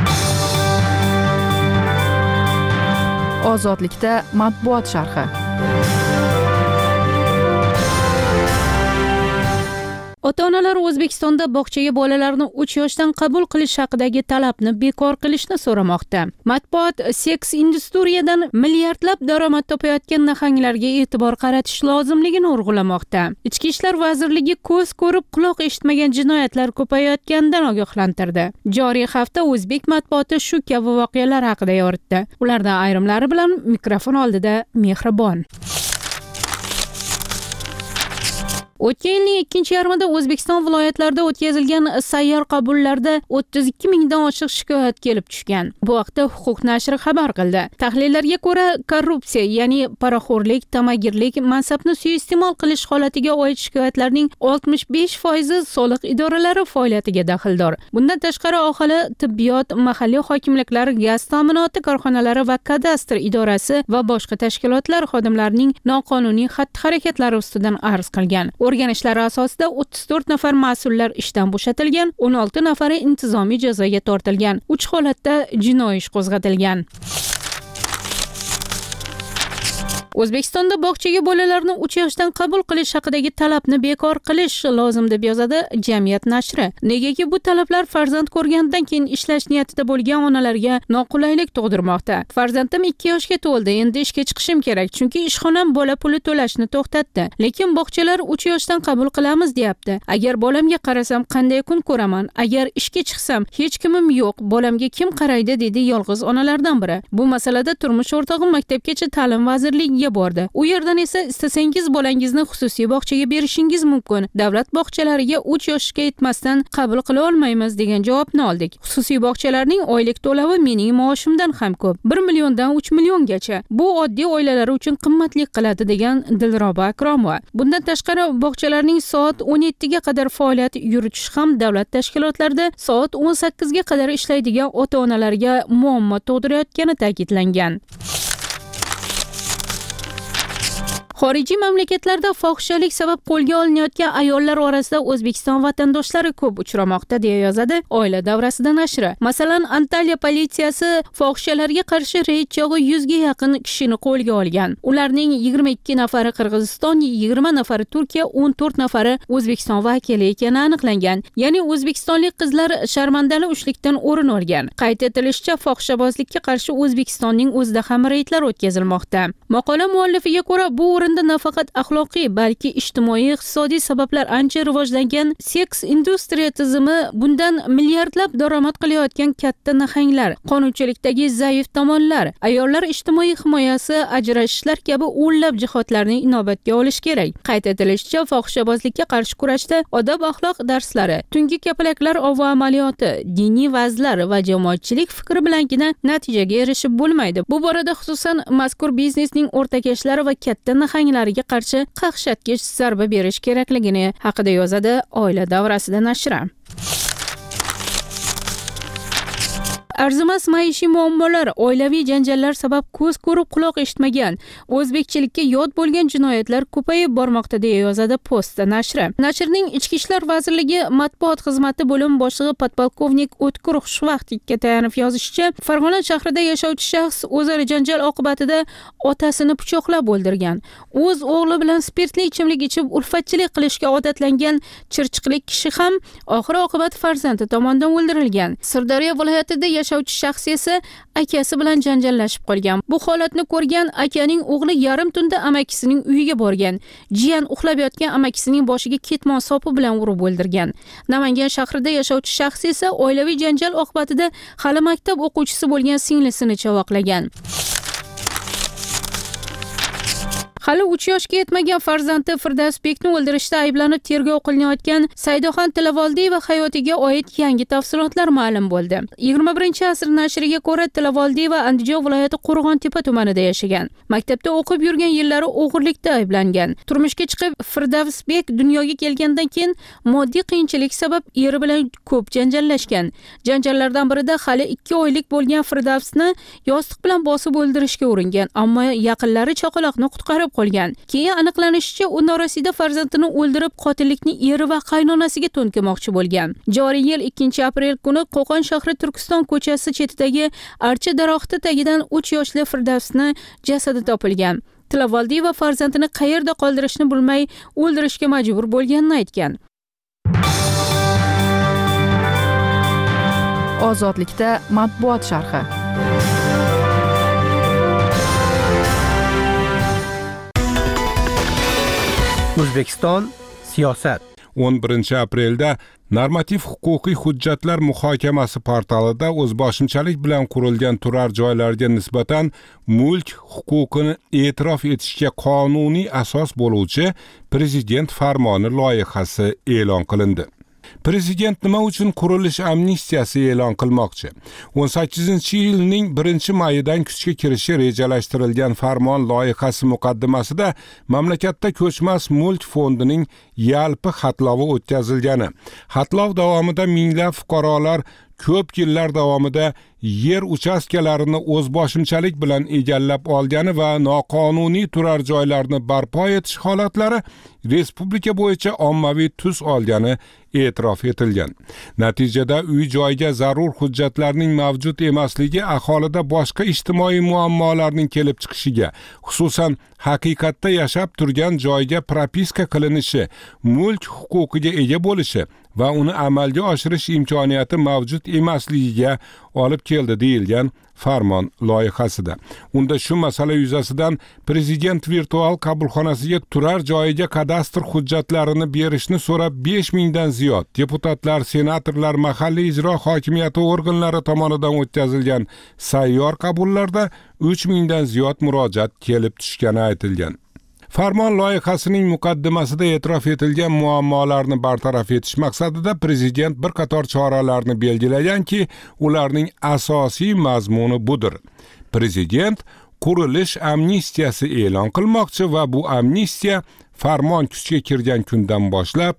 Ozodlikda matbuot sharhi. Ota-onalar O'zbekistonda bog'chaga bolalarni 3 yoshdan qabul qilish haqidagi talabni bekor qilishni so'ramoqda. Matbuot seks industriyadan milliardlab daromad topayotgan nahanglarga e'tibor qaratish lozimligini urg'ulamoqda. Ichki ishlar vazirligi ko'z ko'rib, quloq eshitmagan jinoyatlar ko'payayotganidan ogohlantirdi. Joriy hafta o'zbek matbuoti shu kabi voqealar haqida yoritdi. Ulardan ayrimlari bilan mikrofon oldida Mehribon. O'tgan yilning ikkinchi yarmida O'zbekiston viloyatlarida o'tkazilgan sayyor qabullarda 32 mingdan oshiq shikoyat kelib tushgan. Bu haqda Huquq nashri xabar qildi. Tahlillarga ko'ra, korrupsiya, ya'ni poraxo'rlik, tamagirlik, mansabni suiiste'mol qilish holatiga oid shikoyatlarning 65% soliq idoralari faoliyatiga daxldor. Bundan tashqari, aholi, tibbiyot, mahalliy hokimliklar, gaz ta'minoti korxonalari va kadastr idorasi va boshqa tashkilotlar xodimlarining noqonuniy xatti-harakatlari ustidan arz qilgan. O'rganishlar asosida 34 nafar mas'ullar ishdan bo'shatilgan, 16 nafari intizomiy jazoga tortilgan. 3 holatda jinoiy ish qo'zg'atilgan. O'zbekistonda bog'chaga bolalarni 3 yoshdan qabul qilish haqidagi talabni bekor qilish lozim deb yozadi Jamiyat nashri. Negaki bu talablar farzand ko'rgandan keyin ishlash niyatida bo'lgan onalarga noqulaylik tug'dirmoqda. Farzandim 2 yoshga to'ldi, endi ishga chiqishim kerak, chunki ishxonam bola puli to'lashni to'xtatdi. Lekin bog'chalar 3 yoshdan qabul qilamiz deyapti. Agar bolamga qarasam qanday kun ko'raman? Agar ishga chiqsam hech kimim yo'q, bolamga kim qaraydi, dedi yolg'iz onalardan biri. Bu masalada turmush o'rtog'im maktabgacha ta'lim vazirligiga bordi. U yerdan esa istasangiz bolangizni xususiy bog'chaga berishingiz mumkin. Davlat bog'chalariga 3 yoshga yetmasdan qabul qila olmaymiz degan javobni oldik. Xususiy bog'chalarning oylik to'lovi mening maoshimdan ham ko'p. 1 milliondan 3 milliongacha. Bu oddiy oilalar uchun qimmatlik qiladi degan Dilroba Akromova. Bundan tashqari bog'chalarning soat 17 ga qadar faoliyat yuritish ham davlat tashkilotlarida soat 18 ga qadar ishlaydigan ota-onalarga muammo tug'dirayotgani ta'kidlangan. Xorijiy mamlakatlarda fohishalik sabab qo'lga olinayotgan ayollar orasida O'zbekiston vatandoshlari ko'p uchramoqda, deya yozadi Oila davrasida nashri. Masalan, Antalya politsiyasi fohishalarga qarshi reyd chog'i 100 ga yaqin kishini qo'lga olgan. Ularning 22 nafari Qirg'iziston, 20 nafari Turkiya, 14 nafari O'zbekiston vakili ekani aniqlangan. Ya'ni o'zbekistonlik qizlar sharmandali uchlikdan o'rin olgan. Qayd etilishicha, fohishabozlikka qarshi O'zbekistonning o'zida ham reydlar o'tkazilmoqda. Maqola muallifiga ko'ra, bu o'rinda O'zbekistonda nafaqat axloqiy, balki ijtimoiy iqtisodiy sabablar ancha rivojlangan seks industriya tizimi, bundan milliardlab daromad qilayotgan katta nahanglar, qonunchilikdagi zaif tomonlar, ayollar ijtimoiy himoyasi, ajrashishlar kabi o'nlab jihatlarni inobatga olish kerak. Qayd etilishicha, fohishabozlikka qarshi kurashda odob axloq darslari, tungi kapalaklar ova amaliyoti, diniy va'zlar va jamoatchilik fikri bilangina natijaga erishib bo'lmaydi. Bu borada xususan mazkur biznesning o'rtakashlari va katta nahanglariga qarshi qaqshatgich zarba berish kerakligini haqida yozadi Oila davrasida nashri. Arzimas maishiy muammolar, oilaviy janjallar sabab ko'z ko'rib quloq eshitmagan, o'zbekchilikka yod bo'lgan jinoyatlar ko'payib bormoqda deya yozadi Posta nashri. Nashrning Ichki ishlar vazirligi matbuot xizmati bo'lim boshlig'i podpolkovnik O'tkir Xushvaqtga tayanib yozishicha, Farg'ona shahrida yashovchi shaxs o'zaro janjal oqibatida otasini pichoqlab o'ldirgan. O'z o'g'li bilan spirtli ichimlik ichib ulfatchilik qilishga odatlangan chirchiqlik kishi ham oxir oqibat farzandi tomonidan o'ldirilgan. Sirdaryo viloyatida yashovchi shaxs esa akasi bilan janjallashib qolgan. Bu holatni ko'rgan akaning o'g'li yarim tunda amakisining uyiga borgan. Jiyan uxlab yotgan amakisining boshiga ketmon sopi bilan urib o'ldirgan. Namangan shahrida yashovchi shaxs esa oilaviy janjal oqibatida hali maktab o'quvchisi bo'lgan singlisini chavoqlagan. Hali 3 yoshga yetmagan farzandi Firdavsbekni o'ldirishda ayblanib tergov qilinayotgan Saydoxon Tilavoldiyeva hayotiga oid yangi tafsilotlar ma'lum bo'ldi. 21-asr nashriga ko'ra, Tilavoldiyeva Andijon viloyati Qo'rg'ontepa tumanida yashagan. Maktabda o'qib yurgan yillari o'g'irlikda ayblangan. Turmushga chiqib, Firdavsbek dunyoga kelgandan keyin moddiy qiyinchilik sabab eri bilan ko'p janjallashgan. Janjallardan birida hali 2 oylik bo'lgan Firdavsni yostiq bilan bosib o'ldirishga uringan, ammo yaqinlari chaqaloqni qutqarib qolgan. Keyin aniqlanishicha, u norasida farzandini o'ldirib, qotillikni eri va qaynonasiga to'nkamoqchi bo'lgan. Joriy yil 2-aprel kuni Qo'qon shahri Turkiston ko'chasi chetidagi archa daraxti tagidan 3 yoshli Firdavsni jasadi topilgan. Tilavoldiyeva farzandini qayerda qoldirishni bilmay o'ldirishga majbur bo'lganini aytgan. Ozodlikda matbuot sharhi. O'zbekiston siyosat. 11-aprelda normativ huquqiy hujjatlar muhokamasi portalida o'zboshimchalik bilan qurilgan turar joylarga nisbatan mulk huquqini e'tirof etishga qonuniy asos bo'luvchi prezident farmoni loyihasi e'lon qilindi. Prezident nima uchun qurilish amnistiyasi e'lon qilmoqchi? 18-yilning 1-mayidan kuchga kirishi rejalashtirilgan farmon loyihasi muqaddimasida mamlakatda ko'chmas mulk fondining yalpi xatlovi o'tkazilgani, xatlov davomida minglab fuqarolar ko'p yillar davomida yer uchastkalarini o'zboshimchalik bilan egallab olgani va noqonuniy turar joylarni barpo etish holatlari respublika bo'yicha ommaviy tus olgani e'tirof etilgan. Natijada uy-joyga zarur hujjatlarning mavjud emasligi aholida boshqa ijtimoiy muammolarning kelib chiqishiga, xususan haqiqatda yashab turgan joyga propiska qilinishi, mulk huquqiga ega bo'lishi va uni amalga oshirish imkoniyati mavjud emasligiga olib keldi deyilgan farmon loyihasida. Unda shu masala yuzasidan prezident virtual qabulxonasiga turar joyiga kadastr hujjatlarini berishni so'rab 5000 dan ziyod deputatlar, senatorlar, mahalliy ijro hokimiyati organlari tomonidan o'tkazilgan sayyor qabullarda 3000 dan ziyod murojaat kelib tushgani aytilgan. Farmon loyihasining muqaddimasida e'tirof etilgan muammolarni bartaraf etish maqsadida prezident bir qator choralarni belgilaganki, ularning asosiy mazmuni budir. Prezident qurilish amnistiyasi e'lon qilmoqchi va bu amnistiya farmon kuchga kirgan kundan boshlab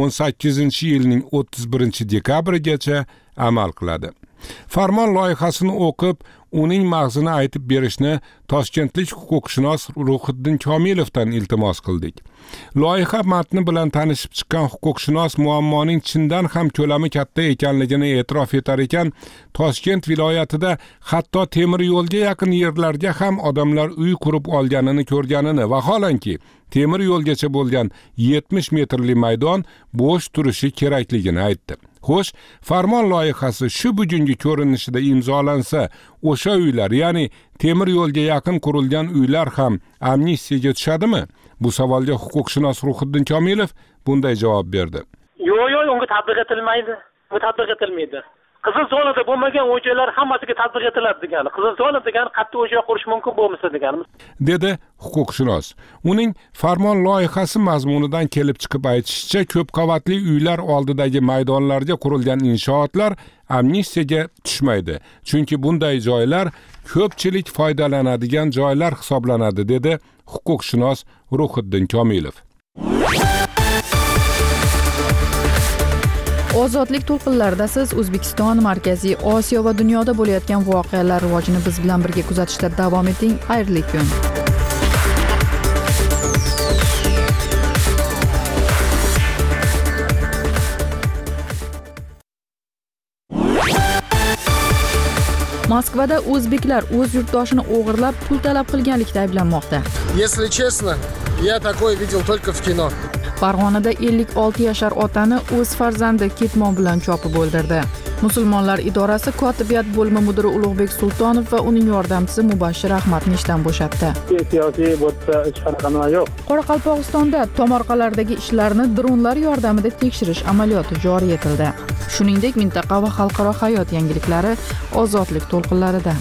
18-yilning 31-dekabrigacha amal qiladi. Farmon loyihasini o'qib, uning mag'zini aytib berishni toshkentlik huquqshunos Ruhiddin Komilovdan iltimos qildik. Loyiha matni bilan tanishib chiqqan huquqshunos muammoning chindan ham ko'lami katta ekanligini e'tirof etar ekan, Toshkent viloyatida hatto temir yo'lga yaqin yerlarga ham odamlar uy qurib olganini ko'rganini va vaholanki temir yo'lgacha bo'lgan 70 metrli maydon bo'sh turishi kerakligini aytdi. Xo'sh, farmon loyihasi shu bugungi ko'rinishida imzolansa, o'sha uylar, ya'ni temir yo'lga yaqin qurilgan uylar ham amnistiyaga tushadimi? Bu savolga huquqshunos Ruhiddin Komilov bunday javob berdi. Yo'q, unga tatbiq etilmaydi. Bu tatbiq etilmaydi. Qizil zonada bo'lmagan o'y-joylar hammasiga tatbiq etiladi degani. Qizil zona degani qayerda o'y-joy qurish mumkin bo'lmasa deganimiz. Dedi huquqshunos. Uning farmon loyihasi mazmunidan kelib chiqib aytishicha, ko'p qavatli uylar oldidagi maydonlarga qurilgan inshootlar amnistiyaga tushmaydi. Chunki bunday joylar ko'pchilik foydalanadigan joylar hisoblanadi, dedi huquqshunos Ruhiddin Komilov. Ozodlik to'lqinlarida siz O'zbekiston, Markaziy Osiyo va dunyoda bo'layotgan voqealar rivojini biz bilan birga kuzatishda davom eting. Xayrli kun. Moskvada o'zbeklar o'z yurtdoshini o'g'irlab pul talab qilganlikda ayblanmoqda. Если честно, я такое видел только в кино. Farg'onada 56 yashar otani o'z farzandi ketmon bilan chopib o'ldirdi. Musulmonlar idorasi kotibiyat bo'limi mudiri Ulug'bek Sultonov va uning yordamchisi Mubashshir Ahmadni ishdan bo'shatdi. Siyosiy bo'tsa hech qanaqa yo'q. Qoraqalpog'istonda tomorqalardagi ishlarni dronlar yordamida tekshirish amaliyoti joriy etildi. Shuningdek, mintaqa va xalqaro hayot yangiliklari ozodlik to'lqinlarida.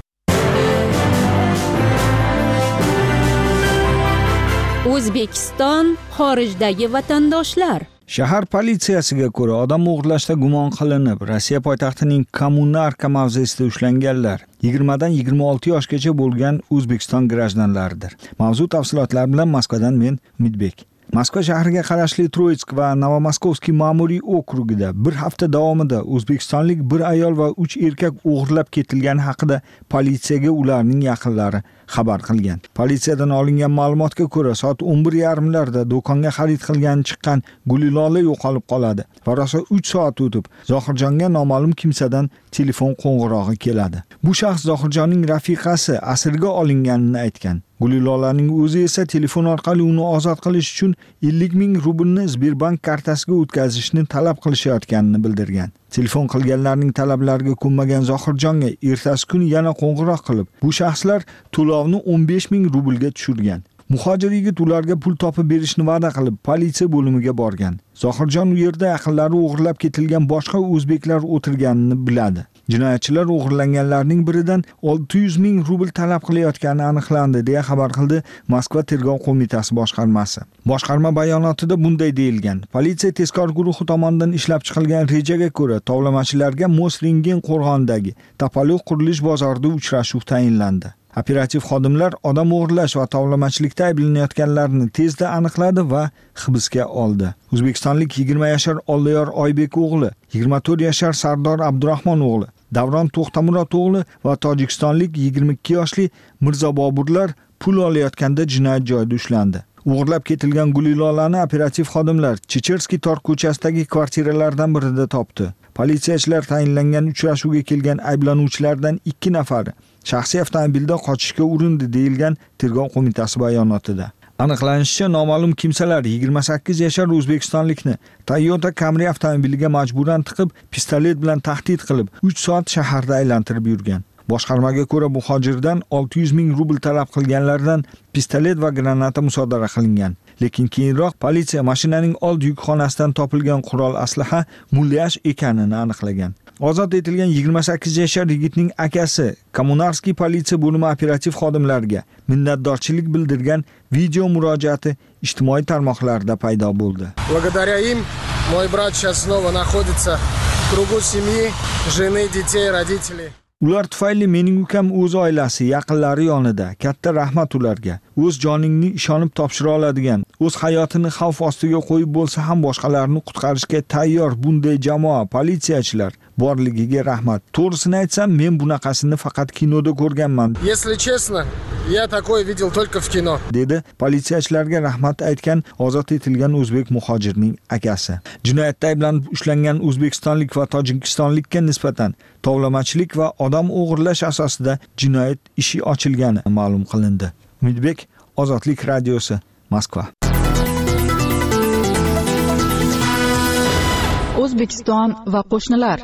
O'zbekiston xorijdagi vatandoshlar. Shahar politsiyasiga ko'ra, odam o'g'irlashda gumon qilinib, Rossiya poytaxtining Kommunarka mavzesida ushlanganlar 20 dan 26 yoshgacha bo'lgan O'zbekiston grajdanlaridir. Mavzu tafsilotlar bilan Moskvadan men Umidbek. Moskva shahriga qarashli Troitsk va Novomoskovskiy ma'muriy okrugida bir hafta davomida o'zbekistonlik bir ayol va 3 erkak o'g'irlab ketilgani haqida politsiyaga ularning yaqinlari xabar qilgan. Politsiyadan olingan ma'lumotga ko'ra, soat 11:30larda do'konga xarid qilgani chiqqan Gulilola yo'qolib qoladi. Va rosa 3 soat o'tib, Zohirjonga noma'lum kimsadan telefon qo'ng'irog'i keladi. Bu shaxs Zohirjonning rafiqasi asirga olinganini aytgan. Gulilolaning o'zi esa telefon orqali uni ozod qilish uchun 50 ming rublni Sberbank kartasiga o'tkazishni talab qilishayotganini bildirgan. Telefon qilganlarning talablariga ko'nmagan Zohirjonga ertasi kuni yana qo'ng'iroq qilib, bu shaxslar to'lovni 15 ming rublga tushirgan. Muhojir yigit ularga pul topib berishni va'da qilib, politsiya bo'limiga borgan. Zohirjon u yerda yaqinlari o'g'irlab ketilgan boshqa o'zbeklar o'tirganini biladi. Jinoyatchilar o'g'irlanganlarning biridan 600 ming rubl talab qilayotgani aniqlandi, deya xabar qildi Moskva tergov qo'mitasi boshqarmasi. Boshqarma bayonotida bunday deyilgan: Politsiya tezkor guruhi tomonidan ishlab chiqilgan rejaga ko'ra, tovlamachilarga Mosringen qo'rg'onidagi Topolok qurilish bozorida uchrashuv tayinlandi. Operativ xodimlar odam o'g'irlash va tovlamachilikda ayblanayotganlarni tezda aniqladi va hibsga oldi. O'zbekistonlik 20 yashar Olloyor Oybek o'g'li, 24 yashar Sardor Abdurahmon o'g'li, Davron To'xtamurod o'g'li va tojikistonlik 22 yoshli Mirzo Boburlar pul olayotganda jinoyat joyida ushlandi. O'g'irlab ketilgan Gulilolani operativ xodimlar Checherskiy tor ko'chasidagi kvartiralardan birida topdi. Politsiyachilar tayinlangan uchrashuvga kelgan ayblanuvchilardan 2 nafari shaxsiy avtomobilda qochishga urindi, deyilgan tergov qo'mitasi bayonotida. Aniqlanishicha, noma'lum kimsalar 28 yashar o'zbekistonlikni Toyota Camry avtomobiliga majburan tiqib, pistolet bilan tahdid qilib, 3 soat shaharda aylantirib yurgan. Boshqarmaga ko'ra, bu hojirdan 600 ming rubl talab qilganlardan pistolet va granata musodara qilingan. Lekin keyinroq politsiya mashinaning old yukxonasidan topilgan qurol aslaha mulyash ekanini aniqlagan. Ozod etilgan 28 yashar yigitning akasi Kommunarskiy politsiya bo'limi operativ xodimlariga minnatdorchilik bildirgan video murojaati ijtimoiy tarmoqlarda paydo bo'ldi. Благодаря им мой брат сейчас снова находится в кругу семьи, жены, детей, родителей. Ular tufayli mening ukam o'z oilasi, yaqinlari yonida. Katta rahmat ularga. O'z joningni ishonib topshira oladigan, o'z hayotini xavf ostiga qo'yib bo'lsa ham boshqalarni qutqarishga tayyor bunday jamoa, politsiyachilar borligiga rahmat. To'g'risini aytsam, men bunaqasini faqat kinoda ko'rganman. Если честно, я такое видел только в кино. Dedi politsiyachilarga rahmat aytgan ozod etilgan o'zbek muhojirning akasi. Jinoyatda ayblanib ushlangan o'zbekistonlik va tojikistonlikka nisbatan tovlamachilik va odam o'g'irlash asosida jinoyat ishi ochilgani ma'lum qilindi. Umidbek, Ozodlik radiosi, Moskva. O'zbekiston va qo'shnilar.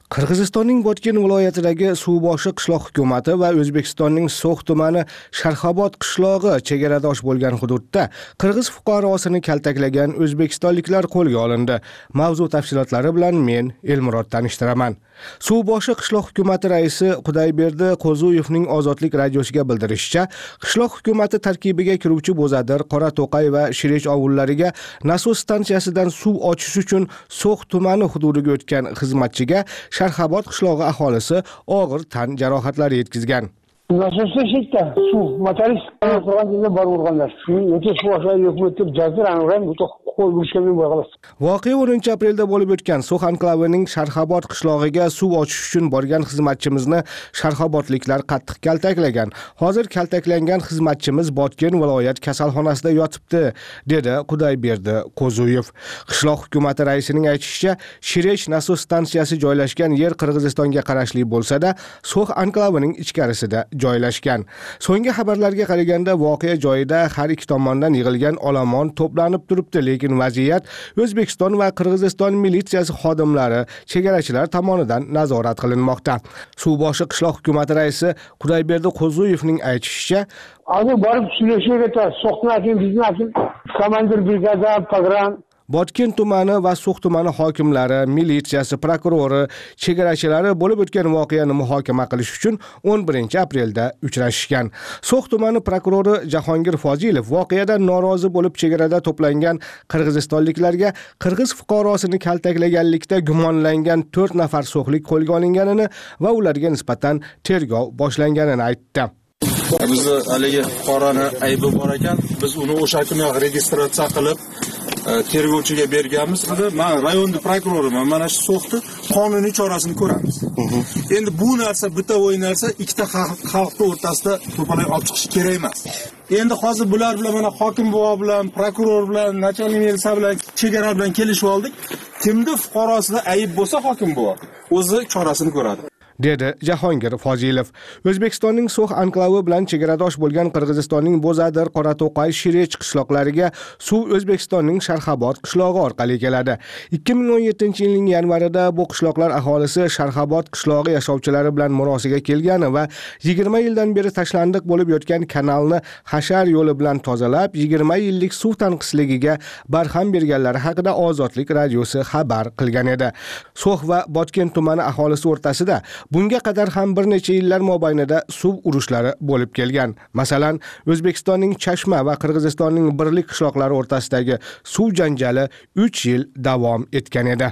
Qirg'izistonning Botken viloyatidagi Suvboshi qishloq hukumati va O'zbekistonning So'x tumani Sharxobod qishlog'i chegaradosh bo'lgan hududda qirg'iz fuqarosini kaltaklagan o'zbekistonliklar qo'lga olindi. Mavzu tafsilotlari bilan men Elmurod tanishtiraman. Suvboshi qishloq hukumati raisi Qudayberdi Qo'zuyevning Ozodlik radiosiga bildirishicha, qishloq hukumati tarkibiga kiruvchi Bo'zadir, Qorato'qay va Shirech ovullariga nasos stansiyasidan suv ochish uchun So'x tumani hududiga o'tgan xizmatchiga Sharxobod qishlog'i aholisi og'ir tan jarohatlari yetkazgan. Nasosda shekta suv motorist turgan yerda bor urganlar. O'ta suv aşağı yo'qmi deb jazirani uran o'ta qo'l urishgan bo'lgan. Voqea 10 aprelda bo'lib o'tgan So'x anklavining Sharxobod qishlog'iga suv ochish uchun borgan xizmatchimizni sharxobodliklar qattiq kaltaklagan. Hozir kaltaklangan xizmatchimiz Botken viloyat kasalxonasida yotibdi, dedi Qudayberdi Qo'zuyev. Qishloq hukumati raisining aytishicha, Shirech nasos stansiyasi joylashgan yer Qirg'izistonga qarashli bo'lsa-da, So'x anklavining ichkarisida joylashgan. So'nggi xabarlarga qaraganda voqea joyida har ikki tomondan yig'ilgan olomon to'planib turibdi, lekin vaziyat O'zbekiston va Qirg'iziston militsiyasi xodimlari, chegarachilar tomonidan nazorat qilinmoqda. Suvboshi qishloq hukumati raisi Qudayberdi Qo'zuyevning aytishicha, hozir borib Shirechga So'xnakin, biznakin komandir brigada, pogran Botken tumani va So'x tumani hokimlari, militsiyasi, prokurori, chegarachilari bo'lib o'tgan voqeani muhokama qilish uchun 11 aprelda uchrashgan. So'x tumani prokurori Jahongir Fozilov voqeadan norozi bo'lib chegarada to'plangan qirg'izistonliklarga qirg'iz fuqarosini kaltaklaganlikda gumonlangan 4 nafar so'xlik qo'lga olinganini va ularga nisbatan tergov boshlanganini aytdi. Bizni haligi fuqaroni aybi bor ekan, biz uni o'sha kuni registratsiya qilib tergovchiga berganmiz. Men rayonning prokuroriman. Mana shu So'xni qonuniy chorasini ko'ramiz. Endi bu narsa bitta o'yin narsa ikkita xalqning o'rtasida to'polay olib chiqish kerak emas. Endi hozir bular bilan mana hokim bova bilan, prokuror bilan, начальник militsiya bilan, chegara bilan kelishib oldik. Kimda fuqarosida ayib bo'lsa hokim bova o'zi chorasini ko'radi, dedi Jahongir Fozilov. O'zbekistonning So'x anklavi bilan chegaradosh bo'lgan Qirg'izistonning Bo'zadir, Qorato'qay, Shirech qishloqlariga suv O'zbekistonning Sharxobod qishlog'i orqali keladi. 2017-yilning yanvarida bu qishloqlar aholisi Sharxobod qishlog'i yashovchilari bilan murosiga kelgani va 20 yildan beri tashlandiq bo'lib yotgan kanalni hashar yo'li bilan tozalab, 20 yillik suv tanqisligiga barham berganlari haqida Ozodlik radiosi xabar qilgan edi. So'x va Botken tumani aholisi o'rtasida bunga qadar ham bir necha yillar mobaynida suv urushlari bo'lib kelgan. Masalan, O'zbekistonning Chashma va Qirg'izistonning Birlik qishloqlari o'rtasidagi suv janjali 3 yil davom etgan edi.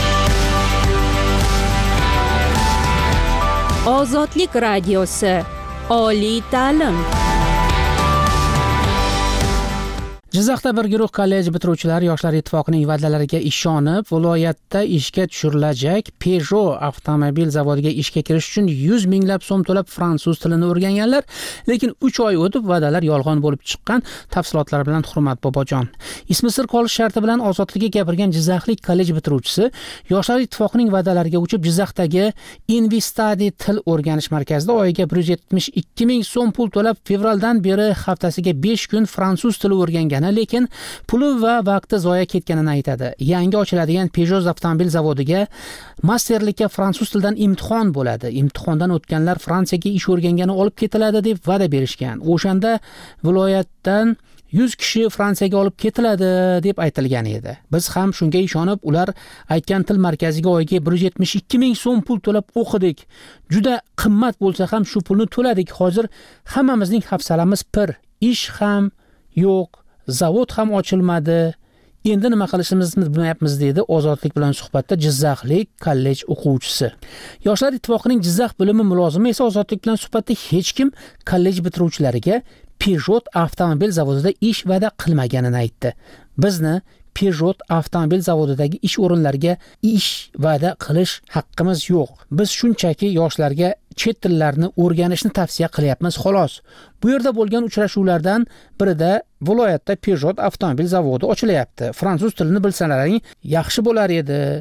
Ozodlik radiosi. Oliy ta'lim. Jizzaxda bir guruh kollej bitiruvchilari Yoshlar ittifoqining va'dalariga ishonib, viloyatda ishga tushirilajak Peugeot avtomobil zavodiga ishga kirish uchun 100 minglab so'm to'lab fransuz tilini o'rganganlar, lekin 3 oy o'tib va'dalar yolg'on bo'lib chiqqan. Tafsilotlar bilan Hurmat Bobojon. Ismi sir qolish sharti bilan Ozodlikka gapirgan jizzaxlik kollej bitiruvchisi Yoshlar ittifoqining va'dalariga uchib Jizzaxdagi Investadi til o'rganish markazida oyiga 172 ming so'm pul to'lab fevraldan beri haftasiga 5 kun fransuz tili o'rgangan, lekin puli va vaqti zoya ketganini aytadi. Yangi ochiladigan Peugeot avtomobil zavodiga masterlikka fransuz tilidan imtihon bo'ladi. Imtihondan o'tganlar Fransiyaga ish o'rgangani olib ketiladi deb va'da berishgan. O'shanda viloyatdan 100 kishi Fransiyaga olib ketiladi deb aytilgan edi. Biz ham shunga ishonib, ular aytgan til markaziga oyiga 172 ming so'm pul to'lab o'qidik. Juda qimmat bo'lsa ham shu pulni to'ladik. Hozir hammamizning hafsalamiz pir. Ish ham yo'q, zavod ham ochilmadi. Endi nima qilishimizni bilmayapmiz, dedi Ozodlik bilan suhbatda Jizzaxlik kollej o'quvchisi. Yoshlar ittifoqining Jizzax bo'limi mulozimi esa Ozodlik bilan suhbatda hech kim kollej bitiruvchilariga Peugeot avtomobil zavodida ish va'da qilmaganini aytdi. Bizni Peugeot avtomobil zavodidagi ish o'rinlariga ish va'da qilish haqqimiz yo'q. Biz shunchaki yoshlarga chet tillarini o'rganishni tavsiya qilyapmiz xolos. Bu yerda bo'lgan uchrashuvlardan birida viloyatda Peugeot avtomobil zavodi ochilyapti. Fransuz tilini bilsalaring yaxshi bo'lar edi,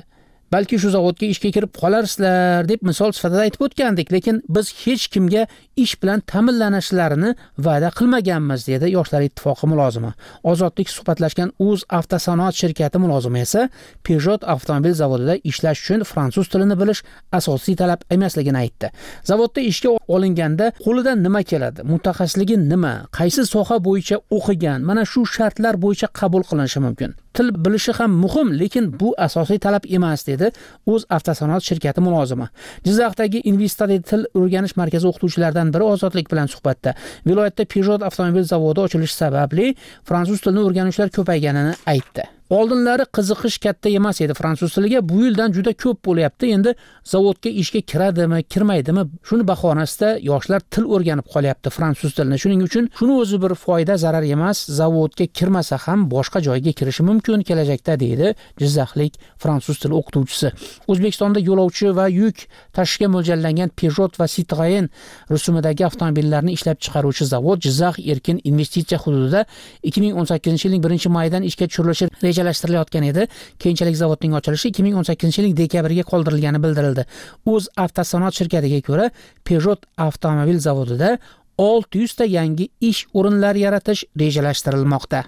balki shu zavodga ishga kirib qolarsizlar deb misol sifatida aytib o'tgandik, lekin biz hech kimga ish bilan ta'minlanishlarini va'da qilmaganmiz, dedi Yoshlar ittifoqi mulozimi. Ozodlik suhbatlashgan Uz avtosanoat shirkati mulozimi esa Peugeot avtomobil zavodida ishlash uchun fransuz tilini bilish asosiy talab emasligini aytdi. Zavodda ishga olinganda qo'lidan nima keladi, mutaxassisligi nima, qaysi soha bo'yicha o'qigan, mana shu shartlar bo'yicha qabul qilinishi mumkin. Til bilishi ham muhim, lekin bu asosiy talab emas, dedi O'z avtosanoat shirkati mulozimi. Jizzaxdagi Investida til o'rganish markazi o'qituvchilaridan biri Ozodlik bilan suhbatda viloyatda Peugeot avtomobil zavodi ochilishi sababli fransuz tilini o'rganuvchilar ko'payganini aytdi. Oldinlari qiziqish katta emas edi fransuz tiliga, bu yildan juda ko'p bo'lyapti. Endi zavodga ishga kiradimi, kirmaydimi, shuni bahonasida yoshlar til o'rganib qolyapti fransuz tilini. Shuning uchun shuni o'zi bir foyda zarar emas, zavodga kirmasa ham boshqa joyga kirishi mumkin kelajakda, deydi Jizzaxlik fransuz tili o'qituvchisi. O'zbekistonda yo'lovchi va yuk tashishga mo'ljallangan Peugeot va Citroen rusumidagi avtomobillarni ishlab chiqaruvchi zavod Jizzax erkin investitsiya hududida 2018-yilning 1-maydan ishga tushirilishi rejalashtirilayotgan edi. Keyinchalik zavodning ochilishi 2018-yilning dekabriga qoldirilgani bildirildi. O'z avtosanoat shirkatiga ko'ra, Peugeot avtomobil zavodida 600 ta yangi ish o'rinlari yaratish rejalashtirilmoqda.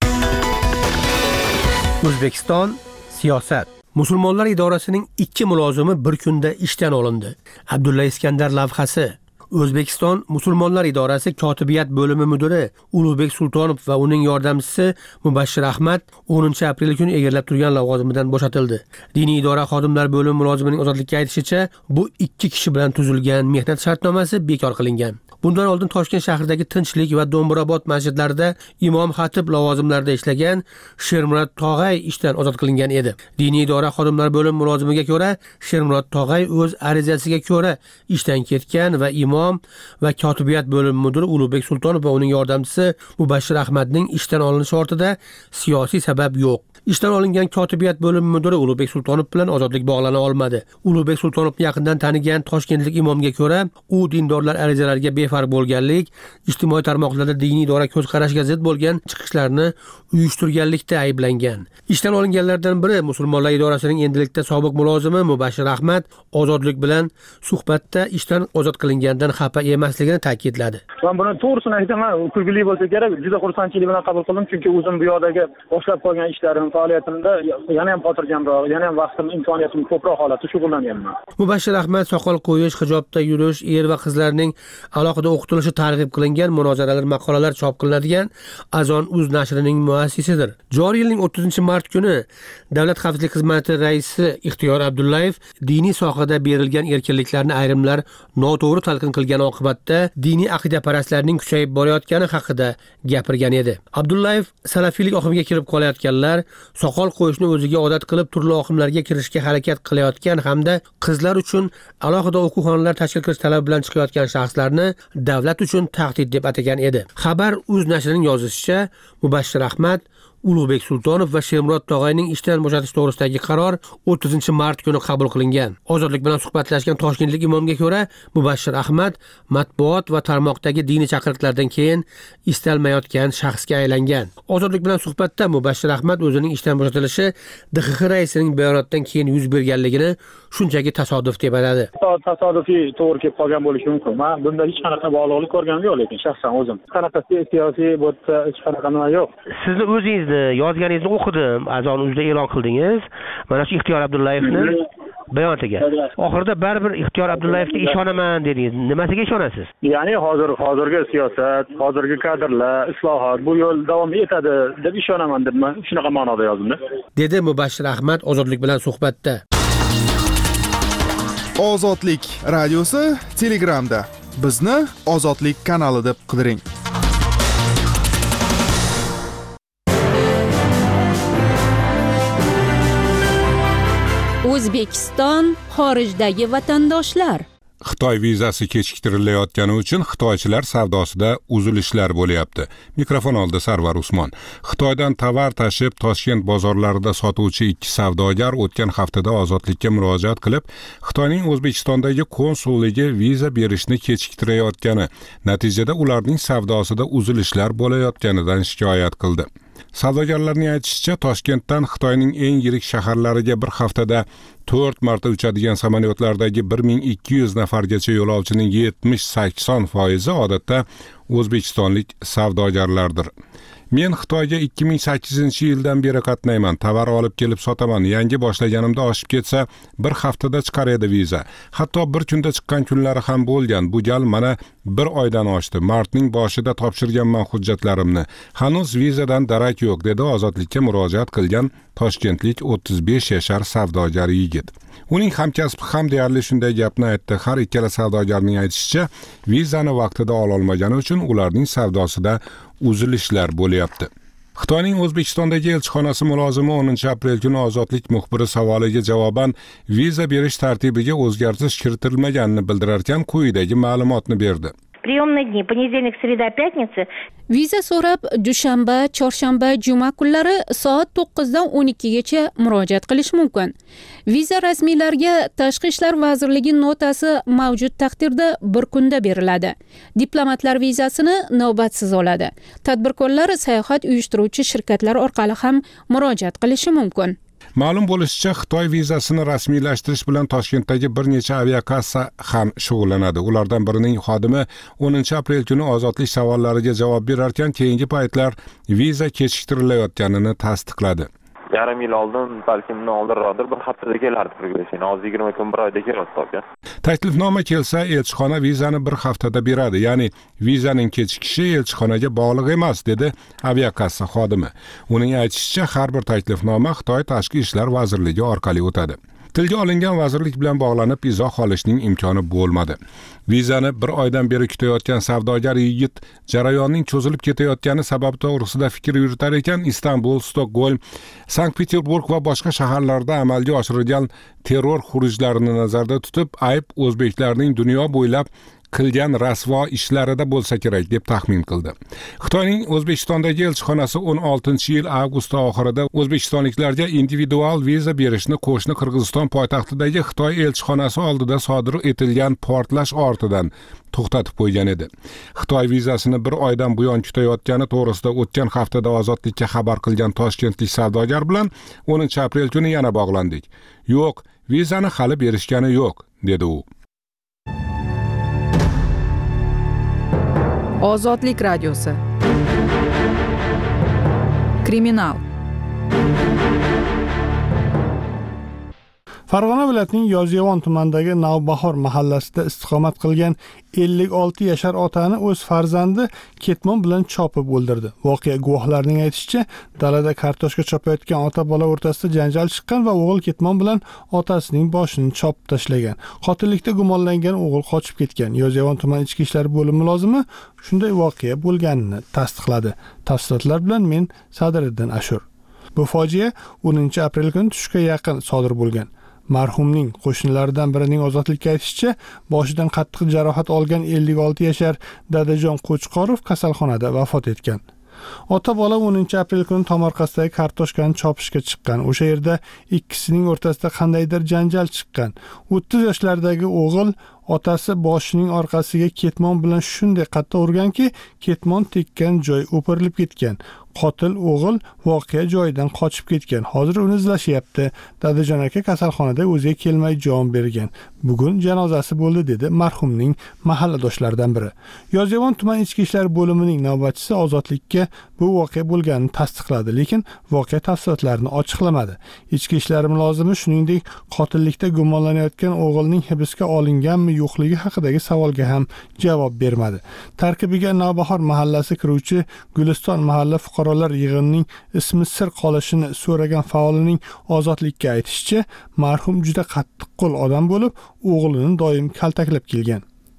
O'zbekiston siyosat. Musulmonlar idorasining 2 mulozimi bir kunda ishdan olindi. Abdulla Iskandar lavhasi. O'zbekiston Musulmonlar idorasi kotibiyat bo'limi mudiri Ulug'bek Sultonov va uning yordamchisi Mubashshir Ahmad 10-aprel kuni egallab turgan lavozimidan bo'shatildi. Diniy idora xodimlar bo'limi mulozimining Ozodlikka aytishicha, bu 2 kishi bilan tuzilgan mehnat shartnomasi bekor qilingan. Bundan oldin Toshkent shahridagi Tinchlik va Do'mbirobod masjidlarida imom xatib lavozimlarida ishlagan Shermurod Tog'ay ishdan ozod qilingan edi. Diniy idora xodimlar bo'limi mulozimiga ko'ra, Shermurod Tog'ay o'z arizasiga ko'ra ishdan ketgan va imom va kotibiyat bo'limi mudiri Ulug'bek Sultonov va uning yordamchisi Mubashshir Ahmadning ishdan olinishi ortida siyosiy sabab yo'q. Ishdan olingan kotibiyat bo'limi mudiri Ulug'bek Sultonov bilan Ozodlik bog'lana olmadi. Ulug'bek Sultonovni yaqindan tanigan toshkentlik imomga ko'ra, u dindorlar arizalariga befarq bo'lganlik, ijtimoiy tarmoqlarda diniy idora ko'z qarashiga zid bo'lgan chiqishlarni uyushtirganlikda ayblangan. Ishdan olinganlardan biri Musulmonlar idorasining endilikda sobiq mulozimi Mubashshir Ahmad Ozodlik bilan suhbatda ishdan ozod qilingandan xafa emasligini ta'kidladi. Men buni to'g'risini aytaman, kulgili bo'lsa kerak, juda xursandchilik bilan qabul qildim, chunki o'zim bu yoqdagi boshlab qolgan ishlarim faoliyatimda yana ham xotirjamroq, yana ham vaqtim, imkoniyatim ko'proq holatda shug'ullanyapman. Mubashshir Ahmad soqol qo'yish, hijobda yurish, er va qizlarning alohida o'qitilishi targ'ib qilingan munozaralar, maqolalar chop qilinadigan Azon Uz nashrining muassisidir. Joriy yilning 30-mart kuni Davlat xavfsizlik xizmati raisi Ixtiyor Abdullayev diniy sohada berilgan erkinliklarni ayrimlar noto'g'ri talqin qilgan oqibatda diniy aqidaparastlarning kuchayib borayotgani haqida gapirgan edi. Abdullayev salafiylik oqimiga kirib qolayotganlar, soqol qo'yishni o'ziga odat qilib turli oqimlarga kirishga harakat qilayotgan hamda qizlar uchun alohida o'quv-xonalar tashkil qilish talabi bilan chiqayotgan shaxslarni davlat uchun tahdid deb atagan edi. Xabar Uz nashrining yozishicha, Mubashshir Ahmad, Ulug'bek Sultonov va Shermurod Tog'ayning ishdan bo'shatish to'g'risidagi qaror 30-mart kuni qabul qilingan. Ozodlik bilan suhbatlashgan toshkentlik imomga ko'ra, Mubashshir Ahmad matbuot va tarmoqdagi diniy chaqiriqlardan keyin istalmayotgan shaxsga aylangan. Ozodlik bilan suhbatda Mubashshir Ahmad o'zining ishdan bo'shatilishi DXX raisining bayonotidan keyin yuz berganligini shunchaki tasodif deb atadi. Tasodifiy to'g'ri kelib qolgan bo'lishi mumkin. Men bunda hech qanaqa bog'liqlik ko'rganim yo'q, lekin shaxsan o'zim qanaqa siyosiy bo'lsa hech qanaqa nima yo'q. Sizni o'zingiz yozganingizni o'qidim, Azon Uzda e'lon qildingiz. Mana shu Ixtiyor Abdullayevni bayonotiga. Oxirida baribir Ixtiyor Abdullayevga ishonaman dedingiz. Nimasiga ishonasiz? Ya'ni hozirgi siyosat, hozirgi kadrlar, islohot bu yo'l davom etadi deb ishonaman deb men shunaqa ma'noda yozdim, dedi Mubashshir Ahmad Ozodlik bilan suhbatda. Ozodlik radiosi Telegramda. Bizni Ozodlik kanali deb qidiring. O'zbekiston xorijdagi vatandoshlar. Xitoy vizasi kechiktirilayotgani uchun xitoychilar savdosida uzilishlar bo'lyapti. Mikrofon oldi Sarvar Usmon. Xitoydan tovar tashib Toshkent bozorlarida sotuvchi 2 savdogar o'tgan haftada Ozodlikka murojaat qilib, Xitoyning O'zbekistondagi konsulligi viza berishni kechiktirayotgani, natijada ularning savdosida uzilishlar bo'layotganidan shikoyat qildi. Savdogarlarning aytishicha, Toshkentdan Xitoyning eng yirik shaharlariga bir haftada 4 marta uchadigan samolyotlardagi 1200 nafargacha yo'lovchining 70-80% odatda o'zbekistonlik savdogarlardir. Men Xitoyga 2008-yildan beri qatnayman, tovar olib kelib sotaman. Yangi boshlaganimda oshib ketsa, bir haftada chiqar edi viza. Hatto bir kunda chiqqan kunlari ham bo'lgan. Bu gal mana bir oydan oshdi. Martning boshida topshirganman hujjatlarimni. Hanuz vizadan darak yo'q, dedi ozodlikka murojaat qilgan toshkentlik 35 yashar savdogar yigit. Uning hamkasbi ham deyarli shunday gapni aytdi. Har ikkala savdogarning aytishicha, vizani vaqtida ola olmagani uchun ularning savdosida uzilishlar bo'lyapti. Xitoyning O'zbekistondagi elchixonasi mulozimi 10-aprel kuni Ozodlik muxbiri savoliga javoban viza berish tartibiga o'zgartirish kiritilmaganini bildirarkan, quyidagi ma'lumotni berdi. Приемные дни понедельник, среда, пятница. Viza so'rab dushanba, chorshanba, juma kunlari soat 9 dan 12 gacha murojaat qilish mumkin. Viza rasmiylarga Tashqi ishlar vazirligi notasi mavjud taqdirda bir kunda beriladi. Diplomatlar vizasini navbatsiz oladi. Tadbirkorlar sayohat uyushtiruvchi shirkatlar orqali ham murojaat qilishi mumkin. Ma'lum bo'lishicha, Xitoy vizasini rasmiylashtirish bilan Toshkentdagi bir necha aviakassa ham shug'ullanadi. Ulardan birining xodimi 10-aprel kuni ozodlik savollariga javob berarkan, keyingi paytlar viza kechiktirilayotganini tasdiqladi. Yarim yil oldin, balki bundan oldinroqdir, bir haftada kelardi Progression. Hozir 20 kun, bir oyda keladi. Taklifnoma kelsa, elchixona vizani bir haftada beradi. Ya'ni vizaning kechikishi elchixonaga bog'liq emas, dedi aviakassa xodimi. Uning aytishicha, har bir taklifnoma Xitoy Tashqi ishlar vazirligi orqali o'tadi. Tilga olingan vazirlik bilan bog'lanib izoh olishning imkoni bo'lmadi. Vizani bir oydan beri kutayotgan savdogar yigit jarayonning cho'zilib ketayotgani sababi to'g'risida fikr yuritar ekan, Istanbul, Stokgolm, Sankt-Peterburg va boshqa shaharlarda amalga oshirilgan terror xurujlarini nazarda tutib, ayb o'zbeklarning dunyo bo'ylab qilgan rasvo ishlarida bo'lsa kerak deb taxmin qildi. Xitoyning O'zbekistondagi elchixonasi 16-yil avgust oxirida o'zbekistonliklarga individual viza berishni qo'shni Qirg'iziston poytaxtidagi Xitoy elchixonasi oldida sodir etilgan portlash ortidan to'xtatib qo'ygan edi. Xitoy vizasini bir oydan buyon kutayotgani to'g'risida o'tgan haftada ozodlikka xabar qilgan toshkentlik savdogar bilan 10-aprel kuni yana bog'landik. Yo'q, vizani hali berishgani yo'q, dedi u. Ozodlik radiosi. Kriminal. Farg'ona viloyatining Yozyovon tumanidagi Navbahor mahallasida istiqomat qilgan 56 yashar otani o'z farzandi ketmon bilan chopib o'ldirdi. Voqea guvohlarining aytishicha, dalada kartoshka chopayotgan ota-bola o'rtasida janjal chiqqan va o'g'il ketmon bilan otasining boshini chopib tashlagan. Qotillikda gumonlangan o'g'il qochib ketgan. Yozyovon tuman ichki ishlar bo'limi mulozimi shunday voqea bo'lganini tasdiqladi. Tafsilotlar bilan men Sadiriddin Ashur. Bu fojia 10-aprel kuni tushga yaqin sodir bo'lgan. Marhumning qo'shnilaridan birining ozodlikka aytishicha, boshidan qattiq jarohat olgan 56 yashar Dadajon Qo'chqorov kasalxonada vafot etgan. Ota-bola 10-aprel kuni tomorqasidagi kartoshkani chopishga chiqqan. O'sha yerda ikkisining o'rtasida qandaydir janjal chiqqan. 30 yoshlardagi o'g'il otasi boshining orqasiga ketmon bilan shunday qattiq urganki, ketmon tekkan joy o'pirilib ketgan. Qotil o'g'il voqea joyidan qochib ketgan. Hozir uni izlashyapti. Dadajon aka kasalxonada o'ziga kelmay jon bergan. Bugun janozasi bo'ldi, dedi marhumning mahalladoshlaridan biri. Yozyovon tuman ichki ishlar bo'limining navbatchisi ozodlikka bu voqea bo'lganini tasdiqladi, lekin voqea tafsilotlarini ochiqlamadi. Ichki ishlar mulozimi shuningdek qotillikda gumonlanayotgan o'g'ilning hibsga olinganmi yo'qligi haqidagi savolga ham javob bermadi. Tarkibiga Navbahor mahallasi kiruvchi Guliston mahalla fuqarolar yig'inining ismi sir qolishini so'ragan faolining ozodlikka aytishicha, marhum juda qattiqqo'l odam bo'lib, o'g'lini doim kaltaklab kelgan.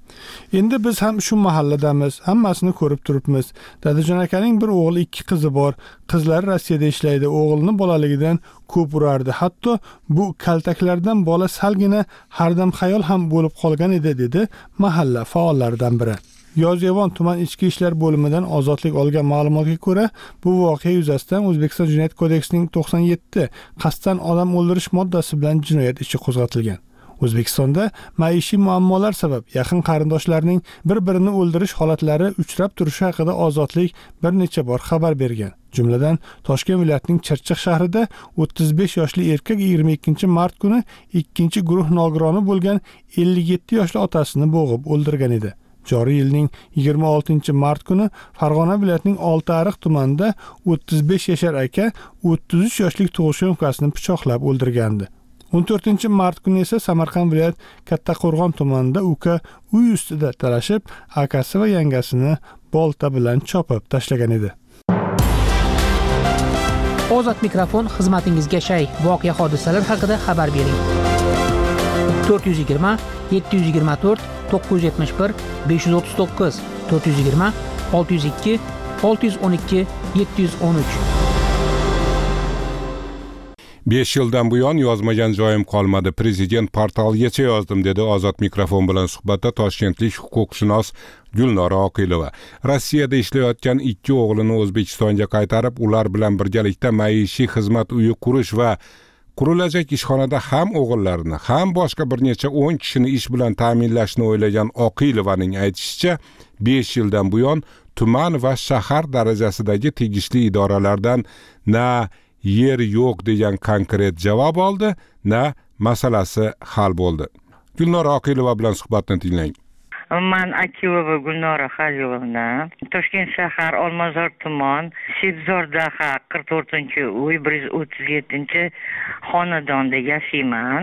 Endi biz ham shu mahalladamiz, hammasini ko'rib turibmiz. Dadajon akaning bir o'g'li, 2 qizi bor. Qizlari Rossiyada ishlaydi. O'g'lini bolaligidan ko'p urardi. Hatto bu kaltaklardan bola salgina hardam xayol ham bo'lib qolgan edi, dedi mahalla faollaridan biri. Yozyovon tuman ichki ishlar bo'limidan ozodlik olgan ma'lumotga ko'ra, bu voqea yuzasidan O'zbekiston Jinoyat kodeksining 97 qasddan odam o'ldirish moddasi bilan jinoyat ishi qo'zg'atilgan. O'zbekistonda maishiy muammolar sabab yaqin qarindoshlarning bir-birini o'ldirish holatlari uchrab turishi haqida Ozodlik bir necha bor xabar bergan. Jumladan, Toshkent viloyatining Chirchiq shahrida 35 yoshli erkak 22 mart kuni ikkinchi guruh nogironi bo'lgan 57 yoshli otasini bo'g'ib o'ldirgan edi. Joriy yilning 26 mart kuni Farg'ona viloyatining Oltiariq tumanida 35 yashar aka 33 yoshli tug'ishgan ukasini pichoqlab o'ldirgandi. 14 mart kuni esa Samarqand viloyat Kattaqo'rg'on tumanida uka uy ustida talashib, akasi va yangasini bolta bilan chopib tashlagan edi. Ozod mikrofon xizmatingizga shay. Voqea hodisalar haqida xabar bering. 420 724 971 539 420 602 612 713. 5 yildan buyon yozmagan joyim qolmadi. Prezident portaligacha yozdim, dedi Ozod mikrofon bilan suhbatda toshkentlik huquqshunos Gulnora Oqilova. Rossiyada ishlayotgan 2 o'g'lini O'zbekistonga qaytarib, ular bilan birgalikda maishiy xizmat uyi qurish va qurilajak ishxonada ham o'g'illarini, ham boshqa bir necha 10 kishini ish bilan ta'minlashni o'ylagan Oqilovaning aytishicha, 5 yildan buyon tuman va shahar darajasidagi tegishli idoralardan na yer yo'q degan konkret javob oldi, na masalasi hal bo'ldi. Gulnora Oqilova bilan suhbatni tinglang. Man Akilova Gulnora Xaliyovna, Toshkent shahar Olmazor tuman Sebzordaha 44-uy 137 xonadonda yashayman.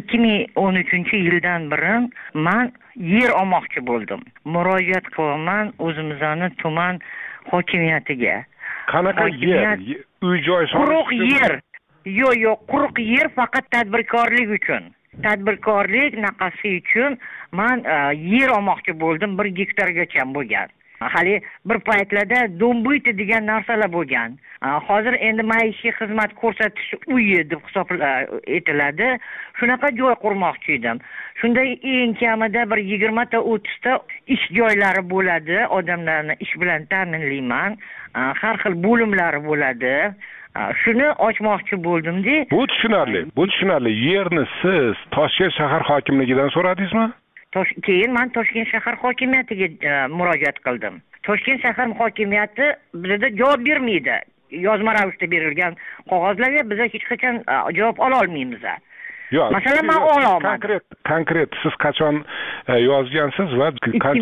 2013-yildan beri man yer olmoqchi bo'ldim. Murojaat qilaman o'zimizni tuman hokimiyatiga. Qanaqa yer? Uy joy quruq yer. Yo'q, quruq yer faqat tadbirkorlik uchun. Tadbirkorlik naqasi uchun men yer olmoqchi bo'ldim, 1 gektargacha bo'lgan. Hali bir paytlarda do'mbuyt degan narsalar bo'lgan. Hozir endi maishiy xizmat ko'rsatish uyi deb hisob etiladi. Shunaqa joy qurmoqchi edim. Shunda eng kamida bir 20 ta 30 ta ish joylari bo'ladi. Odamlarni ish bilan ta'minlayman. Har xil bo'limlari bo'ladi. Shuni ochmoqchi bo'ldim-da. Bu tushunarli. Yerni siz Toshkent shahar hokimligidan so'radingizmi? Keyin men Toshkent shahar hokimiyatiga murojaat qildim. Toshkent shahar hokimiyati bizga javob bermaydi. Yozma ravishda berilgan qog'ozlarga biz hech qachon javob ola olmaymiz. Masalan, men olaman. Konkret siz qachon yozgansiz va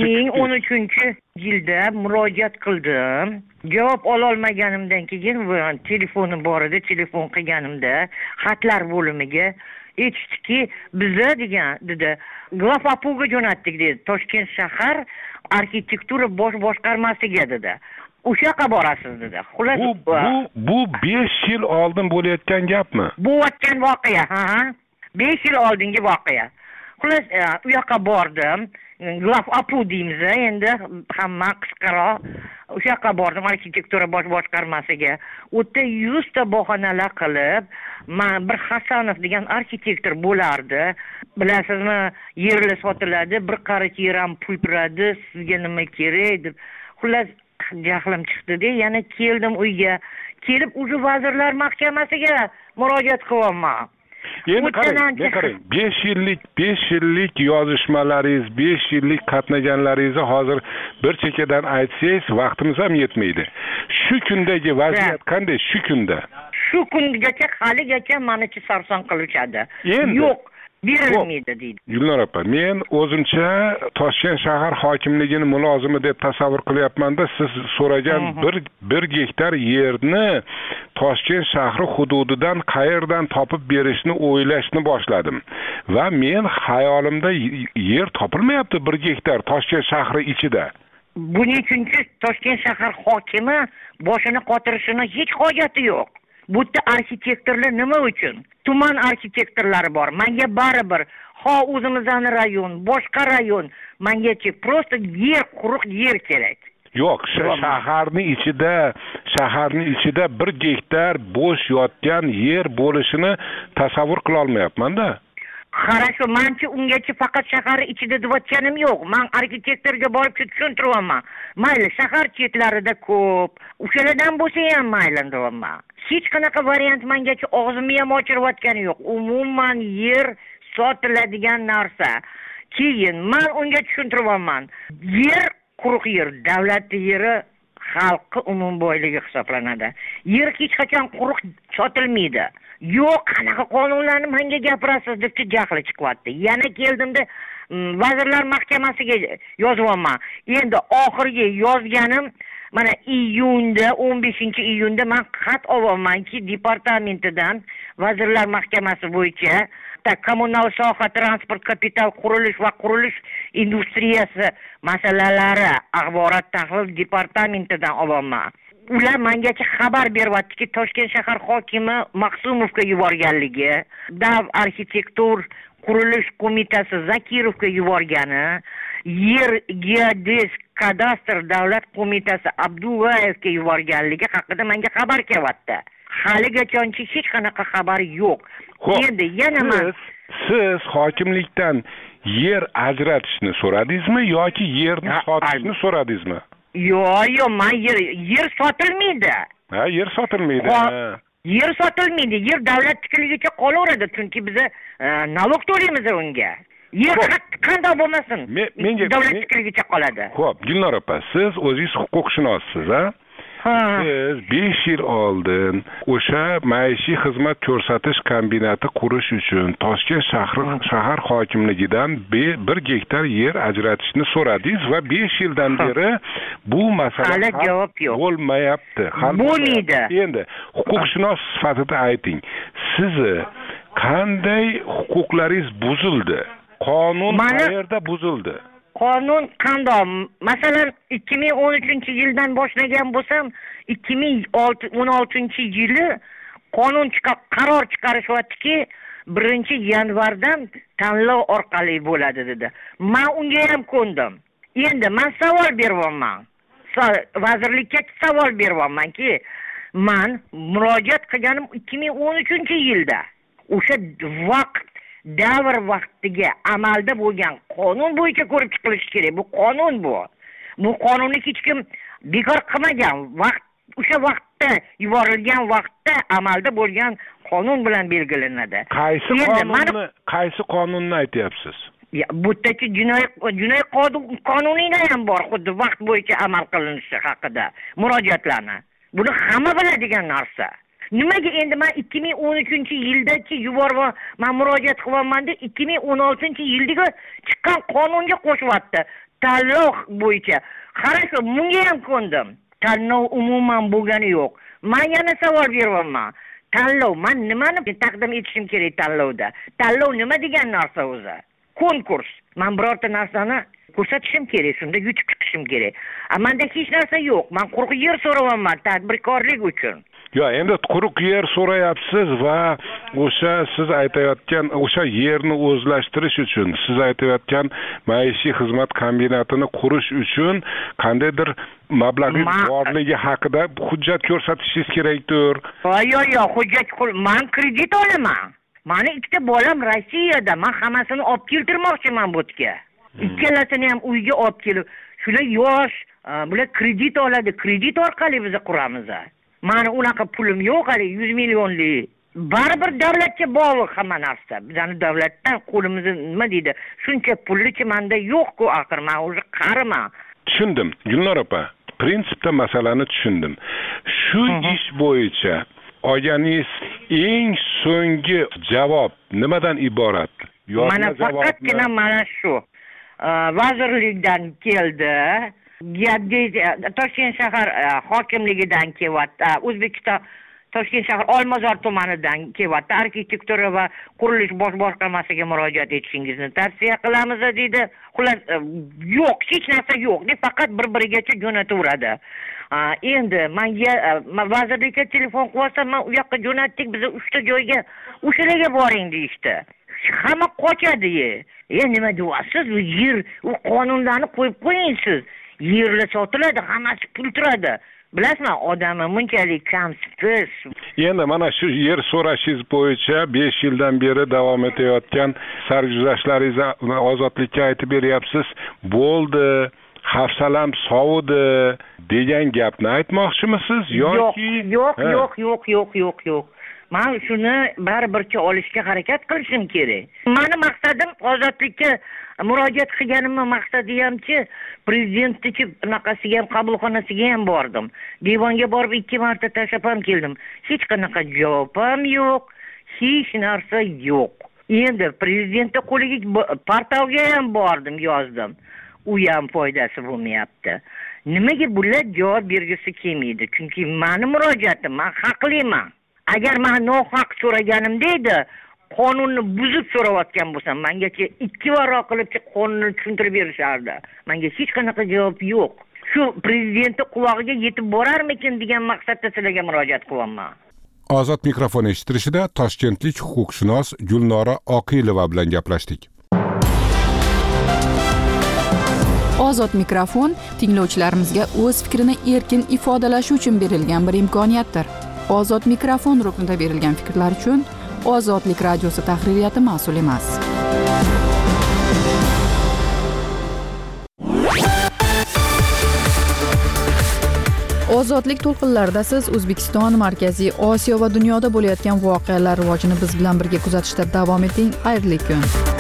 2013-yilda murojaat qildim. Javob ola olmaganimdan keyin telefonim bor edi, telefon qilganimda xatlar bo'limiga aytishdiki, biza degan dedi, Glafapuga jo'natdik dedi. Toshkent shahar arxitektura boshqarmasiga dedi. O'sha yoqqa borasiz dedi. Xullas bu 5 yil oldin bo'layotgan gapmi? Bu o'tgan voqea, 5 yil oldingi voqea. Xullas u yoqqa bordim. Glafapu deymiz, endi hamma qisqaroq. O'sha yoqqa bordim arxitektura boshqarmasiga. U yerda 100 ta bahonalar qilib, men bir Hasanov degan arxitektor bo'lardi. Bilasizmi, yerlar sotiladi, bir qarich yer ham pul turadi, sizga nima kerak deb. Xullas jahlim chiqdi-da, yana keldim uyga. Kelib o'sha vazirlar mahkamasiga murojaat qilyapman. Endi qarang, 5 yillik yozishmalaringiz, 5 yillik qatnaganlaringizni hozir bir chekkadan aytsangiz, vaqtimiz ham yetmaydi. Shu kundagi vaziyat qanday shu kunda? Shu kungacha haligacha menichi sarson qilishadi. Yo'q, berilmaydi deydi. Gulnora opa, men o'zimcha Toshkent shahar hokimligini mulozimi deb tasavvur qilyapman-da, siz so'ragan 1 gektar yerni Toshkent shahri hududidan qayerdan topib berishni o'ylashni boshladim. Va men xayolimda yer topilmayapti 1 gektar Toshkent shahri ichida. Buning uchun Toshkent shahar hokimi boshini qotirishini hech hojati yo'q. Bu yerda arxitektorlar nima uchun? Tuman arxitektorlari bor. Menga baribir. O'zimizning rayon, boshqa rayon, mengachi prosta yer, quruq yer kerak. Yo'q, shaharning ichida 1 gektar bo'sh yotgan yer bo'lishini tasavvur qila olmayapman-da. Qarashu, menchi ungacha faqat shahar ichida deb aytganim yo'q. Men arxitektorga borib tushuntiryapman. Mayli, shahar chetlarida ko'p. O'shalardan bo'lsa ham mayli deyapman. Hech qanaqa variant mengacha og'zimni ham ochirayotgani yo'q. Umuman yer sotiladigan narsa. Keyin men unga tushuntiryapman. Yer quruq yer, davlat yeri xalqi umum boyligi hisoblanadi. Yer hech qachon quruq sotilmaydi. Yo'q, qanaqa qonunlarni menga gapirasiz deb jahli chiqyapti. Yana keldimda Vazirlar Mahkamasiga yozyapman. Endi oxirgi yozganim mana iyunda 15-iyunda men xat olyapmanki departamentidan Vazirlar Mahkamasi bo'yicha kommunal soha, transport, kapital, qurilish va qurilish industriyasi masalalari axborot tahlil departamentidan olyapman. Ular mengacha xabar beryaptiki, Toshkent shahar hokimi Maqsumovga yuborganligi, Dav arxitektur qurilish qo'mitasi Zakirovga yuborgani, yer geodezik kadastr davlat qo'mitasi Abdullayevga yuborganligi haqida menga xabar kelyapti. Haligacha hech qanaqa xabar yo'q. Endi yana siz hokimlikdan yer ajratishni so'radingizmi yoki yerni sotishni so'radingizmi? Yo'q, men yer sotilmaydi. Ha, yer sotilmaydi. Yer sotilmaydi. Yer davlatnikiligicha qolaveradi, chunki biz nalog to'laymiz unga. Yer qanday bo'lmasin, davlatnikiligicha qoladi. Xo'p, Gulnor opa, siz o'zingiz huquqshunossiz, ha? Siz 5 yil oldin o'sha maishiy xizmat ko'rsatish kombinati qurish uchun Toshkent shahar hokimligidan 1 gektar yer ajratishni so'radingiz va 5 yildan beri bu masala hali javob yo'q. Bo'lmayapti. Bo'lmaydi. Endi huquqshunos sifatida ayting. Sizni qanday huquqlaringiz buzildi? Qonun qayerda buzildi? Qonun qanday? Masalan, 2013-yildan boshlagan bo'lsam, 2016-yili qonun qaror chiqarishyaptiki, 1-yanvardan tanlov orqali bo'ladi dedi. Men unga ham ko'ndim. Endi men savol beryapman. Vazirlikka savol beryapmanki, men murojaat qilganim 2013-yilda. O'sha vaqt davr vaqtiga amalda bo'lgan qonun bo'yicha ko'rib chiqilishi kerak. Bu qonun bu. Bu qonunni hech kim bekor qilmagan. O'sha vaqtda yuborilgan vaqtda amalda bo'lgan qonun bilan belgilanadi. Qaysi qonunni aytyapsiz? Bu yerda jinoiy qonunida ham bor, xuddi vaqt bo'yicha amal qilinishi haqida murojaatlarni. Buni hamma biladigan narsa. Nimaga endi men 2013-yildagi yuborib, men murojaat qilyapman-da, 2016-yildagi chiqqan qonunga qo'shyapti. Tanlov bo'yicha. Qarasho, bunga ham ko'ndim. Tanlov umuman bo'lgani yo'q. Men yana savol beryapman. Tanlov, men nimani taqdim etishim kerak tanlovda? Tanlov nima degan narsa o'zi? Konkurs. Men birorta narsani ko'rsatishim kerak, shunda yutib chiqishim kerak. Menda hech narsa yo'q. Men quruq yer so'rayapman tadbirkorlik uchun. Yo, endi quruq yer so'rayapsiz va o'sha siz aytayotgan o'sha yerni o'zlashtirish uchun, siz aytayotgan maishiy xizmat kombinatini qurish uchun qandaydir mablag'ingiz borligi haqida hujjat ko'rsatishingiz kerakdir. Yo'q, hujjat men kredit olaman. Meni ikkita bolam Rossiyada, men hammasini olib keltirmoqchiman bu yerga. Ikkalasini ham uyga olib kelib, shular yosh, bular kredit oladi, kredit orqali biz quramiz. Mani unaqa pulim yo'q, hali 100 millionlik. Baribir davlatga bog'liq hamma narsa. Bizani davlatdan qo'limiz nima deydi? Shuncha pullichi menda yo'q-ku, axir men o'zi qariman. Tushundim, Gulnor opa. Prinsipda masalani tushundim. Shu ish bo'yicha olganingiz eng so'nggi javob nimadan iborat? Mana faqatgina mana shu. Vazirlikdan keldi. Toshkent shahar hokimligidan kelyapti. O'zbekiston Toshkent shahar Olmazor tumanidan kelyapti. Arxitektura va qurilish bosh boshqarmasiga murojaat etishingizni tavsiya qilamiz dedi. Xullas, yo'q, hech narsa yo'q. Faqat bir-birigacha jo'nataveradi. Endi menga vazirlikka telefon qilyapsam, men u yoqqa jo'natdik, biz 3 ta joyga o'shalarga boring deyishdi. Hamma qochadi. Nima deyapsiz? U yer, u qonunlarni qo'yib qo'ying siz. Yerlar sotiladi, hammasi pul turadi. Bilasizmi, odamni bunchalik kamsiz. Endi mana shu yer so'rashingiz bo'yicha 5 yildan beri davom etayotgan sarguzashtlaringizni ozodlikka aytib beryapsiz. Bo'ldi, hafsalam sovudi degan gapni aytmoqchimisiz yoki yo'q. man shuni baribircha olishga harakat qilishim kerak. Mani maqsadim ozodlikka murojaat qilganimni maqsadi hamki prezidentniki bunaqasiga ham qabulxonasiga ham bordim. Devonga borib 2 marta tashlab ham keldim. Hech qanaqa javob ham yo'q, hech narsa yo'q. Endi prezidentning qo'liga portalga ham bordim, yozdim. U ham foydasi bo'lmayapti. Nimaga bular javob bergisi kelmaydi? Chunki meni murojaatim, men haqliman. Agar men nohaq so'raganimda edi, qonunni buzib so'rayotgan bo'lsam, mengacha 2 varroq qilib qonunni tushuntirib berishardi. Menga hech qanaqa javob yo'q. Shu prezidentning qulog'iga yetib borarmikin degan maqsadda sizlarga murojaat qilyapman. Ozod mikrofon eshittirishida toshkentlik huquqshunos Gulnora Oqilova bilan gaplashdik. Ozod mikrofon tinglovchilarimizga o'z fikrini erkin ifodalashi uchun berilgan bir imkoniyatdir. Ozod mikrofon ruknida berilgan fikrlar uchun Ozodlik radiosi tahririyati mas'ul emas. Ozodlik to'lqinlarida siz O'zbekiston, Markaziy Osiyo va dunyoda bo'layotgan voqealar rivojini biz bilan birga kuzatishda davom eting. Xayrli kun.